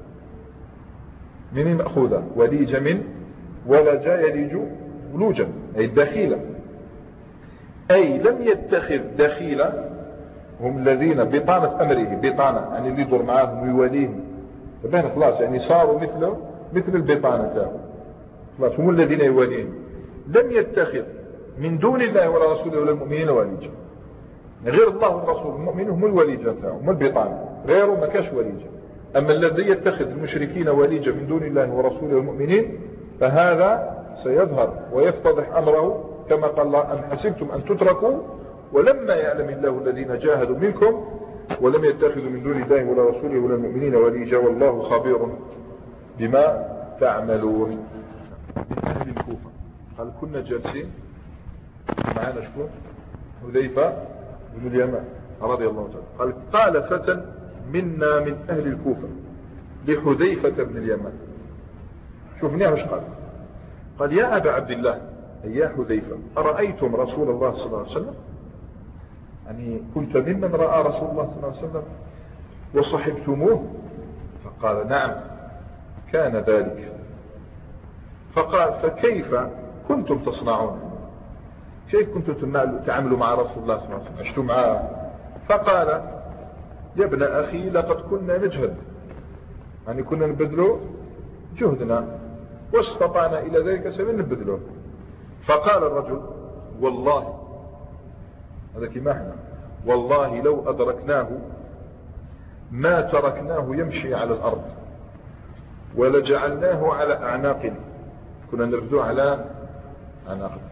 [SPEAKER 1] من مأخوذة وليجة من ولج يليج ولوجا، أي الدخيلة، أي لم يتخذ دخيلة، هم الذين بطانة أمره، بطانة يعني اللي يدور معاهم ويواليهم، فبين خلاص يعني صاروا مثله مثل البطانة تاعهم، خلاص هم الذين يواليهم. لم يتخذ من دون الله ولا رسوله ولا المؤمنين وليجا، غير الله والرسول المؤمنين هم الوليجة تاعهم، هم البطانة، غيره ما كاش وليجة. أما الذي يتخذ المشركين وليجة من دون الله ورسوله والمؤمنين فهذا سيظهر ويفتضح أمره، كما قال الله: أم حسبتم أن تتركوا ولما يعلم الله الذين جاهدوا منكم ولم يتخذوا من دون الله ولا رسوله ولا المؤمنين وليجا والله خبير بما تعملون. من أهل الكوفة قال: كنا جالسين معنا شكون؟ حذيفة بن اليمان رضي الله عنه. قال: قال فتى منا من أهل الكوفة لحذيفة بن اليمان، شوفني مش قال، قال: يا أبا عبد الله، أي يا حذيفة، أرأيتم رسول الله صلى الله عليه وسلم؟ يعني كنت ممن رأى رسول الله صلى الله عليه وسلم وصحبتموه؟ فقال نعم كان ذلك. فقال فكيف كنتم تصنعون؟ كيف كنتم تعملوا مع رسول الله صلى الله عليه وسلم؟ عشتوا معه؟ فقال يا ابن أخي لقد كنا نجهد، يعني كنا نبذلوا جهدنا واستطعنا إلى ذلك سبيل نبذلوه. فقال الرجل والله، هذا كما احنا، والله لو أدركناه ما تركناه يمشي على الأرض ولجعلناه على أعناقنا، كنا نرفدوه على أعناقنا.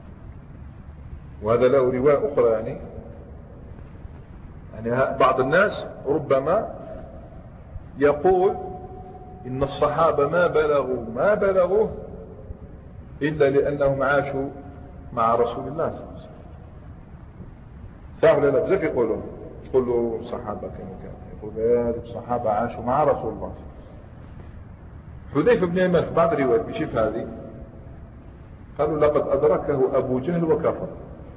[SPEAKER 1] وهذا له رواية أخرى، يعني يعني بعض الناس ربما يقول إن الصحابة ما بلغوا ما بلغوا إلا لأنهم عاشوا مع رسول الله صلى الله عليه وسلم. صح ولا لا؟ بزاف يقولوا يقولوا الصحابة كانوا كانوا يقولوا هذه الصحابة عاشوا مع رسول الله. حذيفة بن يمان في بعض الروايات بشوف هذه قالوا لقد أدركه أبو جهل وكفر.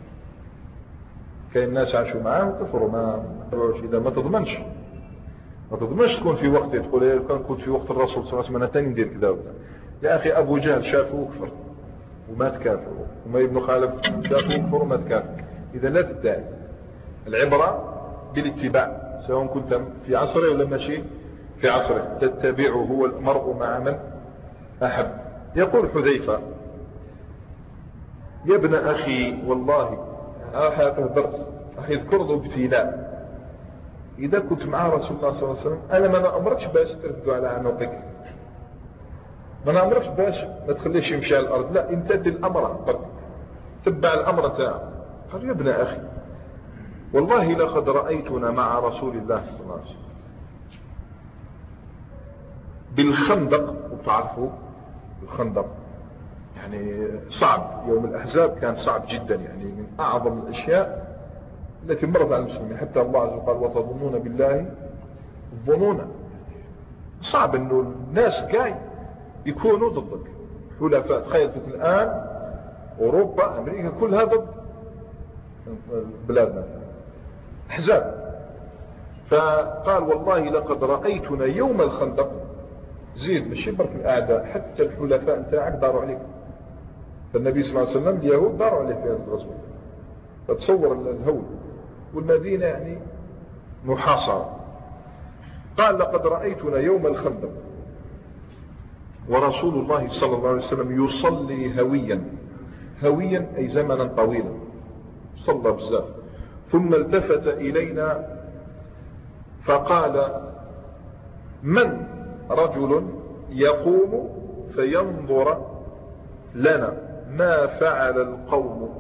[SPEAKER 1] كاين الناس عاشوا معاه وكفروا، ما إذا ما تضمنش ما تضمنش تكون في وقت تقول كان كنت في وقت الرسول صلى الله عليه وسلم أنا تاني ندير كذا وكذا. يا أخي أبو جهل شافه وكفر ومات كافر، وأمية بن خالد شافه وكفر ومات كافر. إذا لا تدعي، العبرة بالاتباع، سواء كنت في عصره ولا ماشي في عصره، تتبعه هو المرء مع من أحب. يقول حذيفة يا ابن أخي والله راح يتهدر راح يذكر ذو ابتلاء، إذا كنت مع رسول الله صلى الله عليه وسلم أنا ما نأمركش باش ترفدوا على عنقك، ما نأمركش باش ما تخليش يمشي على الأرض، لا امتثل الأمر، تبع الأمر تاعه. قال يا ابن أخي والله لقد رأيتنا مع رسول الله صلى الله عليه وسلم بالخندق، وتعرفوا الخندق يعني صعب، يوم الأحزاب كان صعب جدا، يعني من أعظم الأشياء التي مرت على المسلمين، حتى الله عز وجل قال وتظنون بالله الظنون. صعب انه الناس جاي يكونوا ضدك حلفاء. تخيل الآن أوروبا أمريكا كلها ضد بلادنا أحزاب. فقال والله لقد رأيتنا يوم الخندق، زيد مش برك الأعداء، حتى الحلفاء نتاعك داروا عليك. فالنبي صلى الله عليه وسلم اليهود داروا عليه في هذا الغزو، فتصور الهول، والمدينة يعني محاصرة. قال لقد رأيتنا يوم الخندق ورسول الله صلى الله عليه وسلم يصلي هويا، هويا أي زمنا طويلا، صلى بزاف. ثم التفت إلينا فقال من رجل يقوم فينظر لنا ما فعل القوم،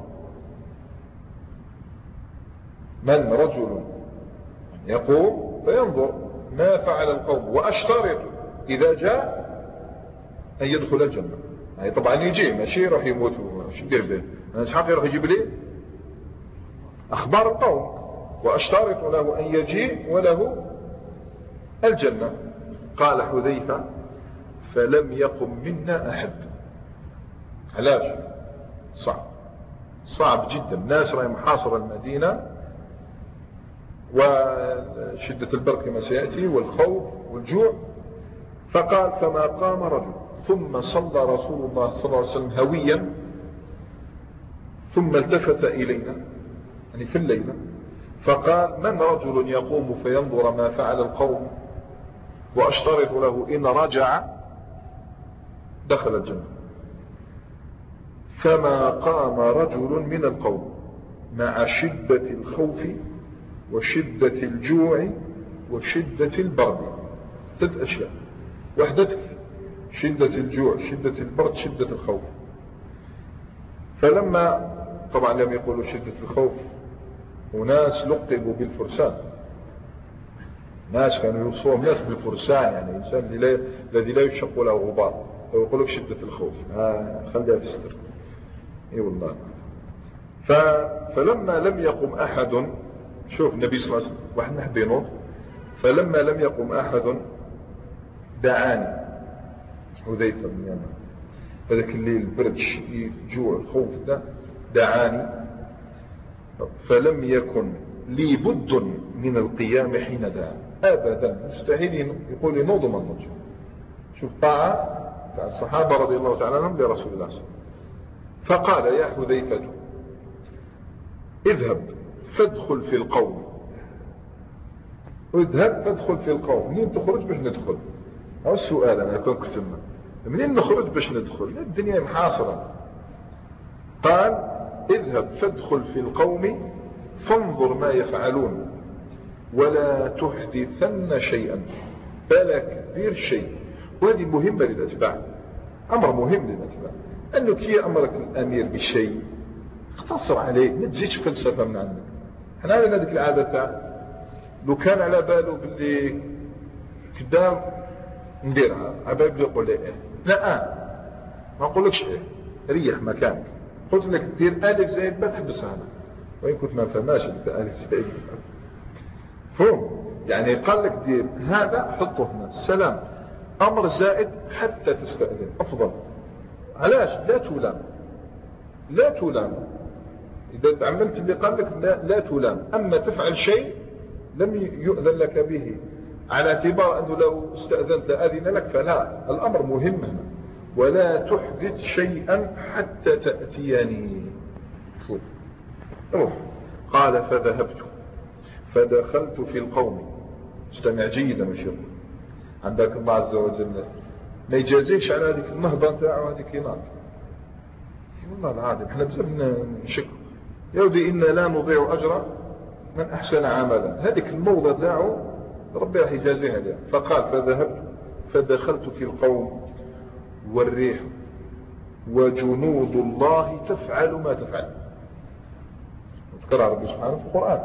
[SPEAKER 1] من رجل يقوم فينظر ما فعل القوم وأشترط إذا جاء أن يدخل الجنة. يعني طبعا يجي ماشي يروح يموت وش ندير به، أنا شحال يروح يجيب لي أخبار القوم، وأشترط له أن يجيء وله الجنة. قال حذيفة فلم يقم منا أحد. علاش؟ صعب صعب جدا، الناس راهي محاصرة المدينة وشدة البرد كما سيأتي والخوف والجوع. فقال فما قام رجل، ثم صلى رسول الله صلى الله عليه وسلم هويا، ثم التفت إلينا يعني في الليلة فقال من رجل يقوم فينظر ما فعل القوم وأشترط له إن رجع دخل الجنة. فما قام رجل من القوم مع شدة الخوف وشدة الجوع وشدة البرد، ثلاث أشياء وحدتك، شدة الجوع شدة البرد شدة الخوف. فلما طبعا لم يقولوا شدة الخوف، وناس لقبوا بالفرسان، ناس كانوا يوصفون الناس بالفرسان، يعني إنسان الذي لا يشق له غبار، فيقول لك شدة الخوف آه خليها في الستر. اي والله. ف... فلما لم يقم أحد، شوف النبي صلى الله عليه وسلم واحد نحبينه، فلما لم يقم أحد دعاني حذيفة بن يمان، هذاك الليل البرد الشديد الجوع الخوف ده، دعاني فلم يكن لي بد من القيام حين دعا. أبدا مستحيل يقول لي نوض ما نوض. شوف طاعة تاع الصحابة رضي الله تعالى عنهم لرسول الله صلى الله عليه وسلم. فقال يا حذيفة اذهب فادخل في القوم. اذهب فادخل في القوم. منين تخرج باش ندخل؟ هو السؤال. أنا كنت كتبنا منين نخرج باش ندخل؟ الدنيا محاصرة. قال اذهب فادخل في القوم فانظر ما يفعلون ولا تحدثن شيئا. بالك دير شيء. وهذه مهمة للأتباع. أمر مهم للأتباع أنه كي أمرك الأمير بشيء اختصر عليه، ما تزيدش فلسفة من عندك. احنا عندنا هذيك العادة تاع لو كان على باله باللي كدا نديرها عبالي بلي يقول لي ايه. لا آه. ما نقولكش ايه، ريح مكانك. قلت لك دير ألف زائد ما تحبسها أنا، وإن كنت ما فهماش أنت ألف زائد فهم. يعني قال لك دير هذا حطه هنا السلام. أمر زائد حتى تستأذن أفضل. علاش؟ لا تلام، لا تلام. إذا تعملت اللي قال لك لا, لا تلام. أما تفعل شيء لم يؤذن لك به على اعتبار أنه لو استأذنت لأذن لك، فلا، الأمر مهم هنا. ولا تحدث شيئا حتى تأتيني. روح. قال فذهبت فدخلت في القوم. استمع جيدا مش يقول عندك الله عز وجل ما يجازيش على هذيك النهضة نتاعو هذيك يناض. والله العظيم احنا بزاف نشك يا ودي إنا لا نضيع أجر من أحسن عملا. هذيك الموضة تاعو ربي راح يجازيها عليها. فقال فذهبت فدخلت في القوم والريح وجنود الله تفعل ما تفعل. اذكرها ربي سبحانه في القرآن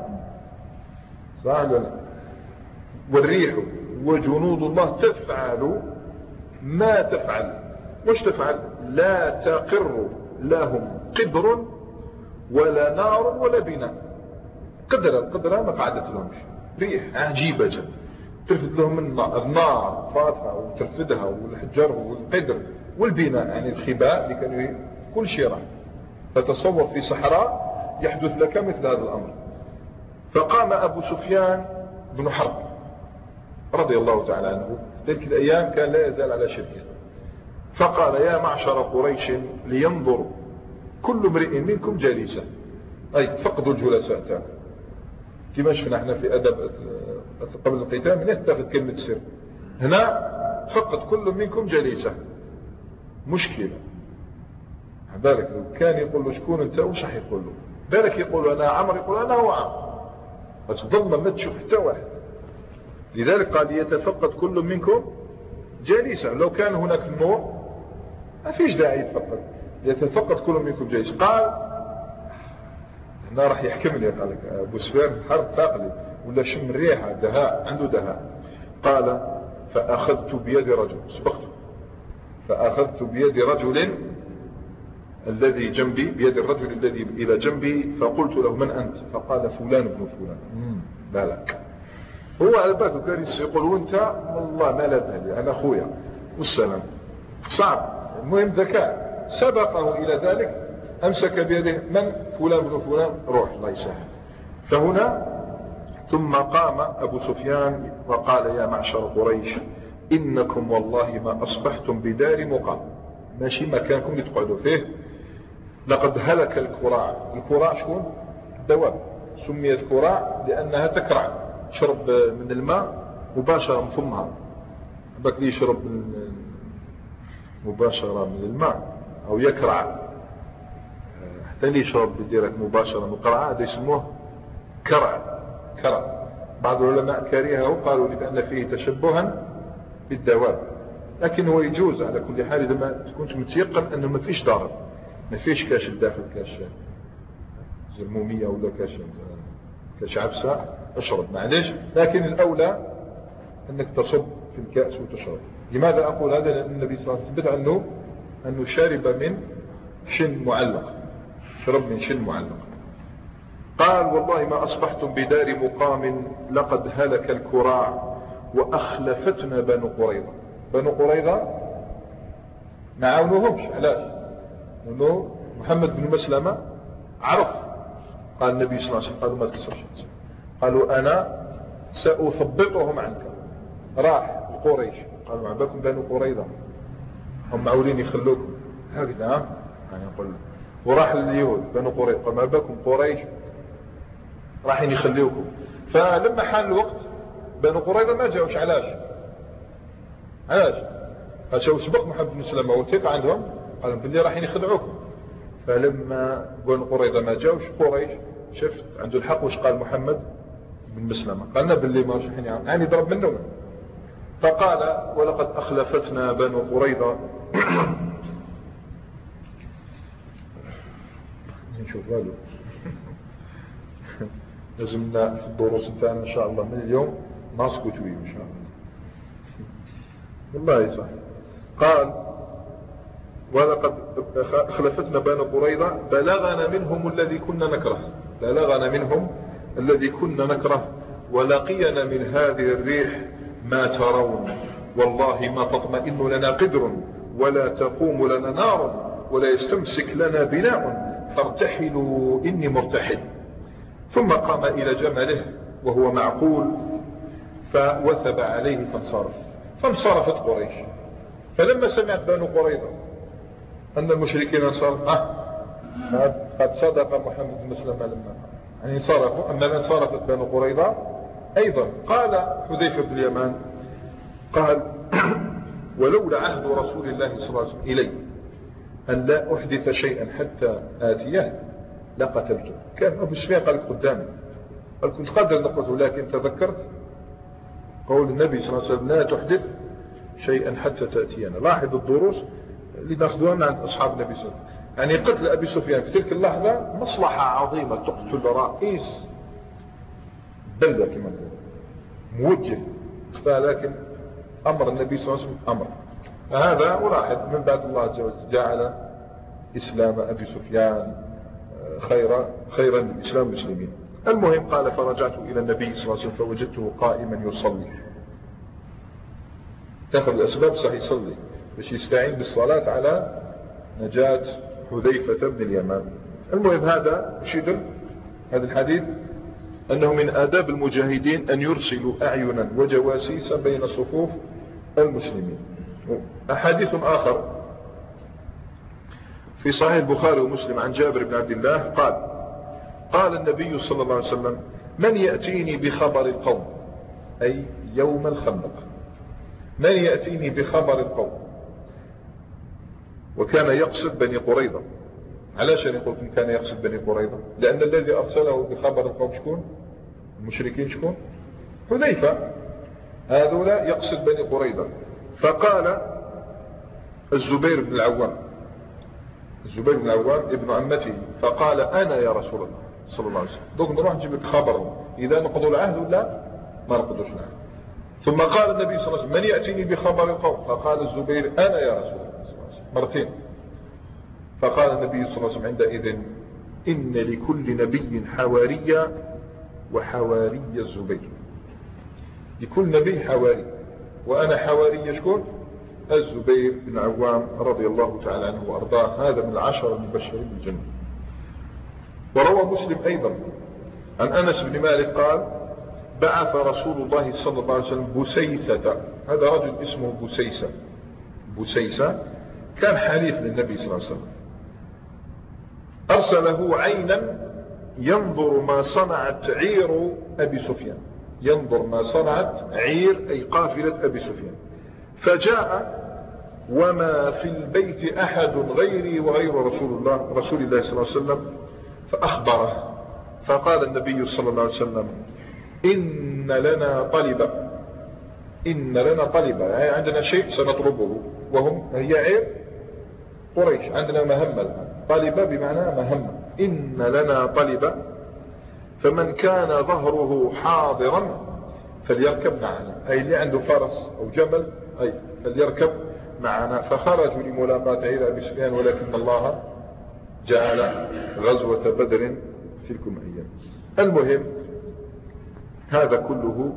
[SPEAKER 1] صح ولا لا؟ والريح وجنود الله تفعل ما تفعل. مش تفعل؟ لا تقر لهم قدر ولا نار ولا بناء. قدرة قدرة ما قعدت لهمش. ريح عجيبة جدا ترفد لهم النار فاتحة وترفدها والحجر والقدر والبناء، يعني الخباء اللي كانوا كل شيء راح. فتصور في صحراء يحدث لك مثل هذا الأمر. فقام أبو سفيان بن حرب رضي الله تعالى عنه. تلك الأيام كان لا يزال على شركه. فقال يا معشر قريش لينظر كل امرئ منكم جالسا، أي فقدوا الجلساء تاعكم. كما شفنا احنا في أدب قبل القتال من يتخذ كلمة سر. هنا فقد كل منكم جليسا. مشكلة. بالك لو كان يقول له شكون انت وش راح يقول له؟ بالك يقول انا عمر، يقول انا هو عمر، فتضم ما تشوف حتى واحد. لذلك قال يتفقد كل منكم جالسا. لو كان هناك النور ما فيش داعي يتفقد. يتفقد كل منكم جالسا. قال هنا راح يحكم لي. قال لك ابو سفيان حرب ثاقلي ولا شم الريحه دهاء، عنده دهاء. قال فاخذت بيد رجل، سبقته، فاخذت بيد رجل الذي جنبي، بيد الرجل الذي الى جنبي، فقلت له من انت؟ فقال فلان ابن فلان. لا لا هو على بالك كان يقول وانت والله ما لا بالي انا اخويا والسلام. صعب. المهم ذكاء سبقه الى ذلك، امسك بيده من؟ فلان بن فلان، روح الله يسهل. فهنا ثم قام ابو سفيان وقال يا معشر قريش انكم والله ما اصبحتم بدار مقام، ماشي مكانكم اللي تقعدوا فيه. لقد هلك الكراع. الكراع شكون؟ الدواب. سميت كراع لانها تكرع، تشرب من الماء مباشرة من فمها. باك لي يشرب مباشرة من الماء او يكرع، حتى اللي يشرب بديرك مباشرة من القرعة هذا يسموه كرع. كرع. بعض العلماء كرهه وقالوا لأن فيه تشبها بالدواب، لكن هو يجوز على كل حال إذا ما تكونش متيقن أنه ما فيش ضرر، ما فيش كاش الداخل كاش زرمومية ولا كاش كاش عفسة اشرب معليش. لكن الأولى أنك تصب في الكأس وتشرب. لماذا أقول هذا؟ لأن النبي صلى الله عليه وسلم ثبت عنه أنه شرب من شن معلق، شرب من شن معلق. قال والله ما أصبحتم بدار مقام لقد هلك الكراع وأخلفتنا بنو قريظة. بنو قريظة ما عاونوهمش. علاش؟ لأنه محمد بن مسلمة عرف. قال النبي صلى الله عليه وسلم قالوا ما تكسرش. قالوا أنا سأثبطهم عنك. راح لقريش قالوا ما بالكم بنو قريظة هم معولين يخلوكم هكذا يعني نقول. وراح لليهود بنو قريظة قال ما بالكم قريش راح يخليوكم. فلما حان الوقت بنو قريظة ما جاوش. علاش علاش هاشو سبق محمد بن سلمة والثقة عندهم قالوا باللي راح يخدعوكم. فلما بنو قريظة ما جاوش قريش شفت عنده الحق وش قال محمد بن مسلمة قالنا باللي ما راح يعمل يعني ضرب منهم. فقال ولقد أخلفتنا بنو قريظة نشوف هذا لازمنا في الدروس نتاعنا ان شاء الله من اليوم ناسكو توي ان شاء الله والله صح. قال ولقد أخلفتنا بنو قريظة بلغنا منهم الذي كنا نكره بلغنا منهم الذي كنا نكره ولقينا من هذه الريح ما ترون والله ما تطمئن لنا قدر ولا تقوم لنا نار ولا يستمسك لنا بناء فارتحلوا إني مرتحل. ثم قام إلى جمله وهو معقول فوثب عليه فانصرف. فانصرفت قريش. فلما سمعت بنو قريظة أن المشركين انصرفوا آه قد صدق محمد بن مسلمة لما يعني انصرفوا. أما من انصرفت بنو قريظة أيضا قال حذيفة بن اليمان قال ولولا عهد رسول الله صلى الله عليه وسلم إلي أن لا أحدث شيئا حتى آتيه لقتلته. كان أبو سفيان قال قدامي قال كنت قادر نقتله لكن تذكرت قول النبي صلى الله عليه وسلم لا تحدث شيئا حتى تأتينا. لاحظ الدروس اللي ناخذوها عند أصحاب النبي صلى الله عليه وسلم. يعني قتل أبي سفيان في تلك اللحظة مصلحة عظيمة تقتل رئيس بلدة كما نقول موجه لكن أمر النبي صلى الله عليه وسلم أمر. فهذا ولاحظ من بعد الله جعل إسلام أبي سفيان خيرا خيرا للإسلام والمسلمين. المهم قال فرجعت إلى النبي صلى الله عليه وسلم فوجدته قائما يصلي. تأخذ الأسباب صح يصلي باش يستعين بالصلاة على نجاة حذيفة بن اليمان. المهم هذا مش يدل هذا الحديث أنه من آداب المجاهدين أن يرسلوا أعينا وجواسيس بين صفوف المسلمين. أحاديث آخر في صحيح البخاري ومسلم عن جابر بن عبد الله قال قال النبي صلى الله عليه وسلم من يأتيني بخبر القوم أي يوم الخندق من يأتيني بخبر القوم. وكان يقصد بني قريظة. علاش أنا قلت كان يقصد بني قريظة؟ لأن الذي أرسله بخبر القوم شكون؟ المشركين شكون؟ حذيفة. هذولا يقصد بني قريظة. فقال الزبير بن العوام الزبير بن العوام ابن عمته فقال أنا يا رسول الله صلى الله عليه وسلم دوك نروح نجيب لك خبرهم إذا نقضوا العهد ولا ما نقضوش العهد. ثم قال النبي صلى الله عليه وسلم من يأتيني بخبر القوم فقال الزبير أنا يا رسول الله صلى الله عليه وسلم مرتين. فقال النبي صلى الله عليه وسلم عندئذ إن لكل نبي حواريا وحواري الزبير. لكل نبي حواري وأنا حواري شكون؟ الزبير بن عوام رضي الله تعالى عنه وأرضاه. هذا من العشر المبشرين بالجنة. وروى مسلم أيضا عن أنس بن مالك قال بعث رسول الله صلى الله عليه وسلم بسيسة. هذا رجل اسمه بسيسة بسيسة كان حليف للنبي صلى الله عليه وسلم. أرسله عينا ينظر ما صنعت عير أبي سفيان ينظر ما صنعت عير أي قافلة أبي سفيان. فجاء وما في البيت أحد غيري وغير رسول الله رسول الله صلى الله عليه وسلم فأخبره. فقال النبي صلى الله عليه وسلم إن لنا طلبة إن لنا طلبة يعني عندنا شيء سنطلبه وهم هي عير قريش. عندنا مهمة طلبة بمعنى مهمة. إن لنا طلبة فمن كان ظهره حاضرا فليركب معنا أي اللي عنده فرس أو جمل أي فليركب معنا. فخرجوا لملاقاة عير أبي سفيان ولكن الله جعل غزوة بدر تلك الأيام. المهم هذا كله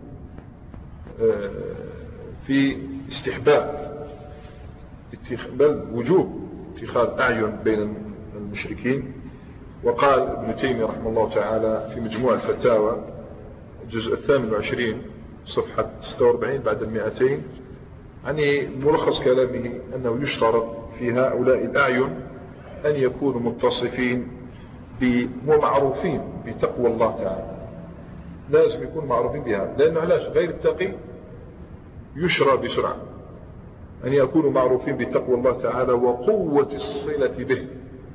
[SPEAKER 1] في استحباب بل وجوب اتخاذ أعين بين المشركين. وقال ابن تيمية رحمه الله تعالى في مجموع الفتاوى الجزء الثامن والعشرين صفحة ستة وأربعين بعد المئتين، يعني ملخص كلامه أنه يشترط في هؤلاء الأعين أن يكونوا متصفين ومعروفين بتقوى الله تعالى، لازم يكونوا معروفين بها، لأنه علاش غير التقي يشرى بسرعة. أن يكونوا معروفين بتقوى الله تعالى وقوة الصلة به،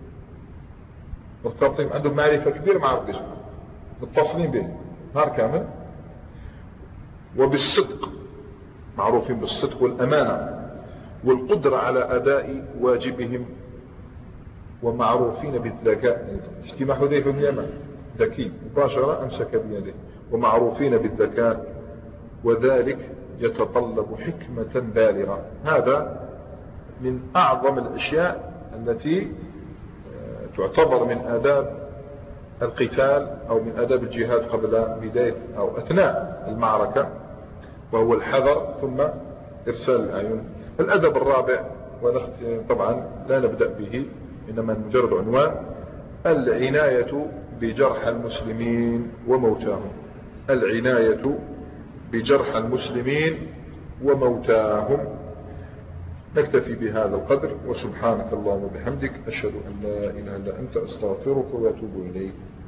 [SPEAKER 1] مرتبطين عندهم معرفة كبيرة مع رب سبحانه، متصلين به نهار كامل. وبالصدق، معروفين بالصدق والأمانة والقدرة على أداء واجبهم، ومعروفين بالذكاء كما حذيفة بن اليمان ذكي مباشرة أمسك بيده، ومعروفين بالذكاء، وذلك يتطلب حكمة بالغة. هذا من أعظم الأشياء التي تعتبر من آداب القتال أو من آداب الجهاد قبل بداية أو أثناء المعركة، وهو الحذر ثم إرسال الأعين. الأدب الرابع، طبعا لا نبدأ به إنما مجرد عنوان: العناية بجرح المسلمين وموتاهم. العناية بجرح المسلمين وموتاهم. نكتفي بهذا القدر، وسبحانك اللهم وبحمدك أشهد أن لا إله إلا أنت أستغفرك وأتوب إليك.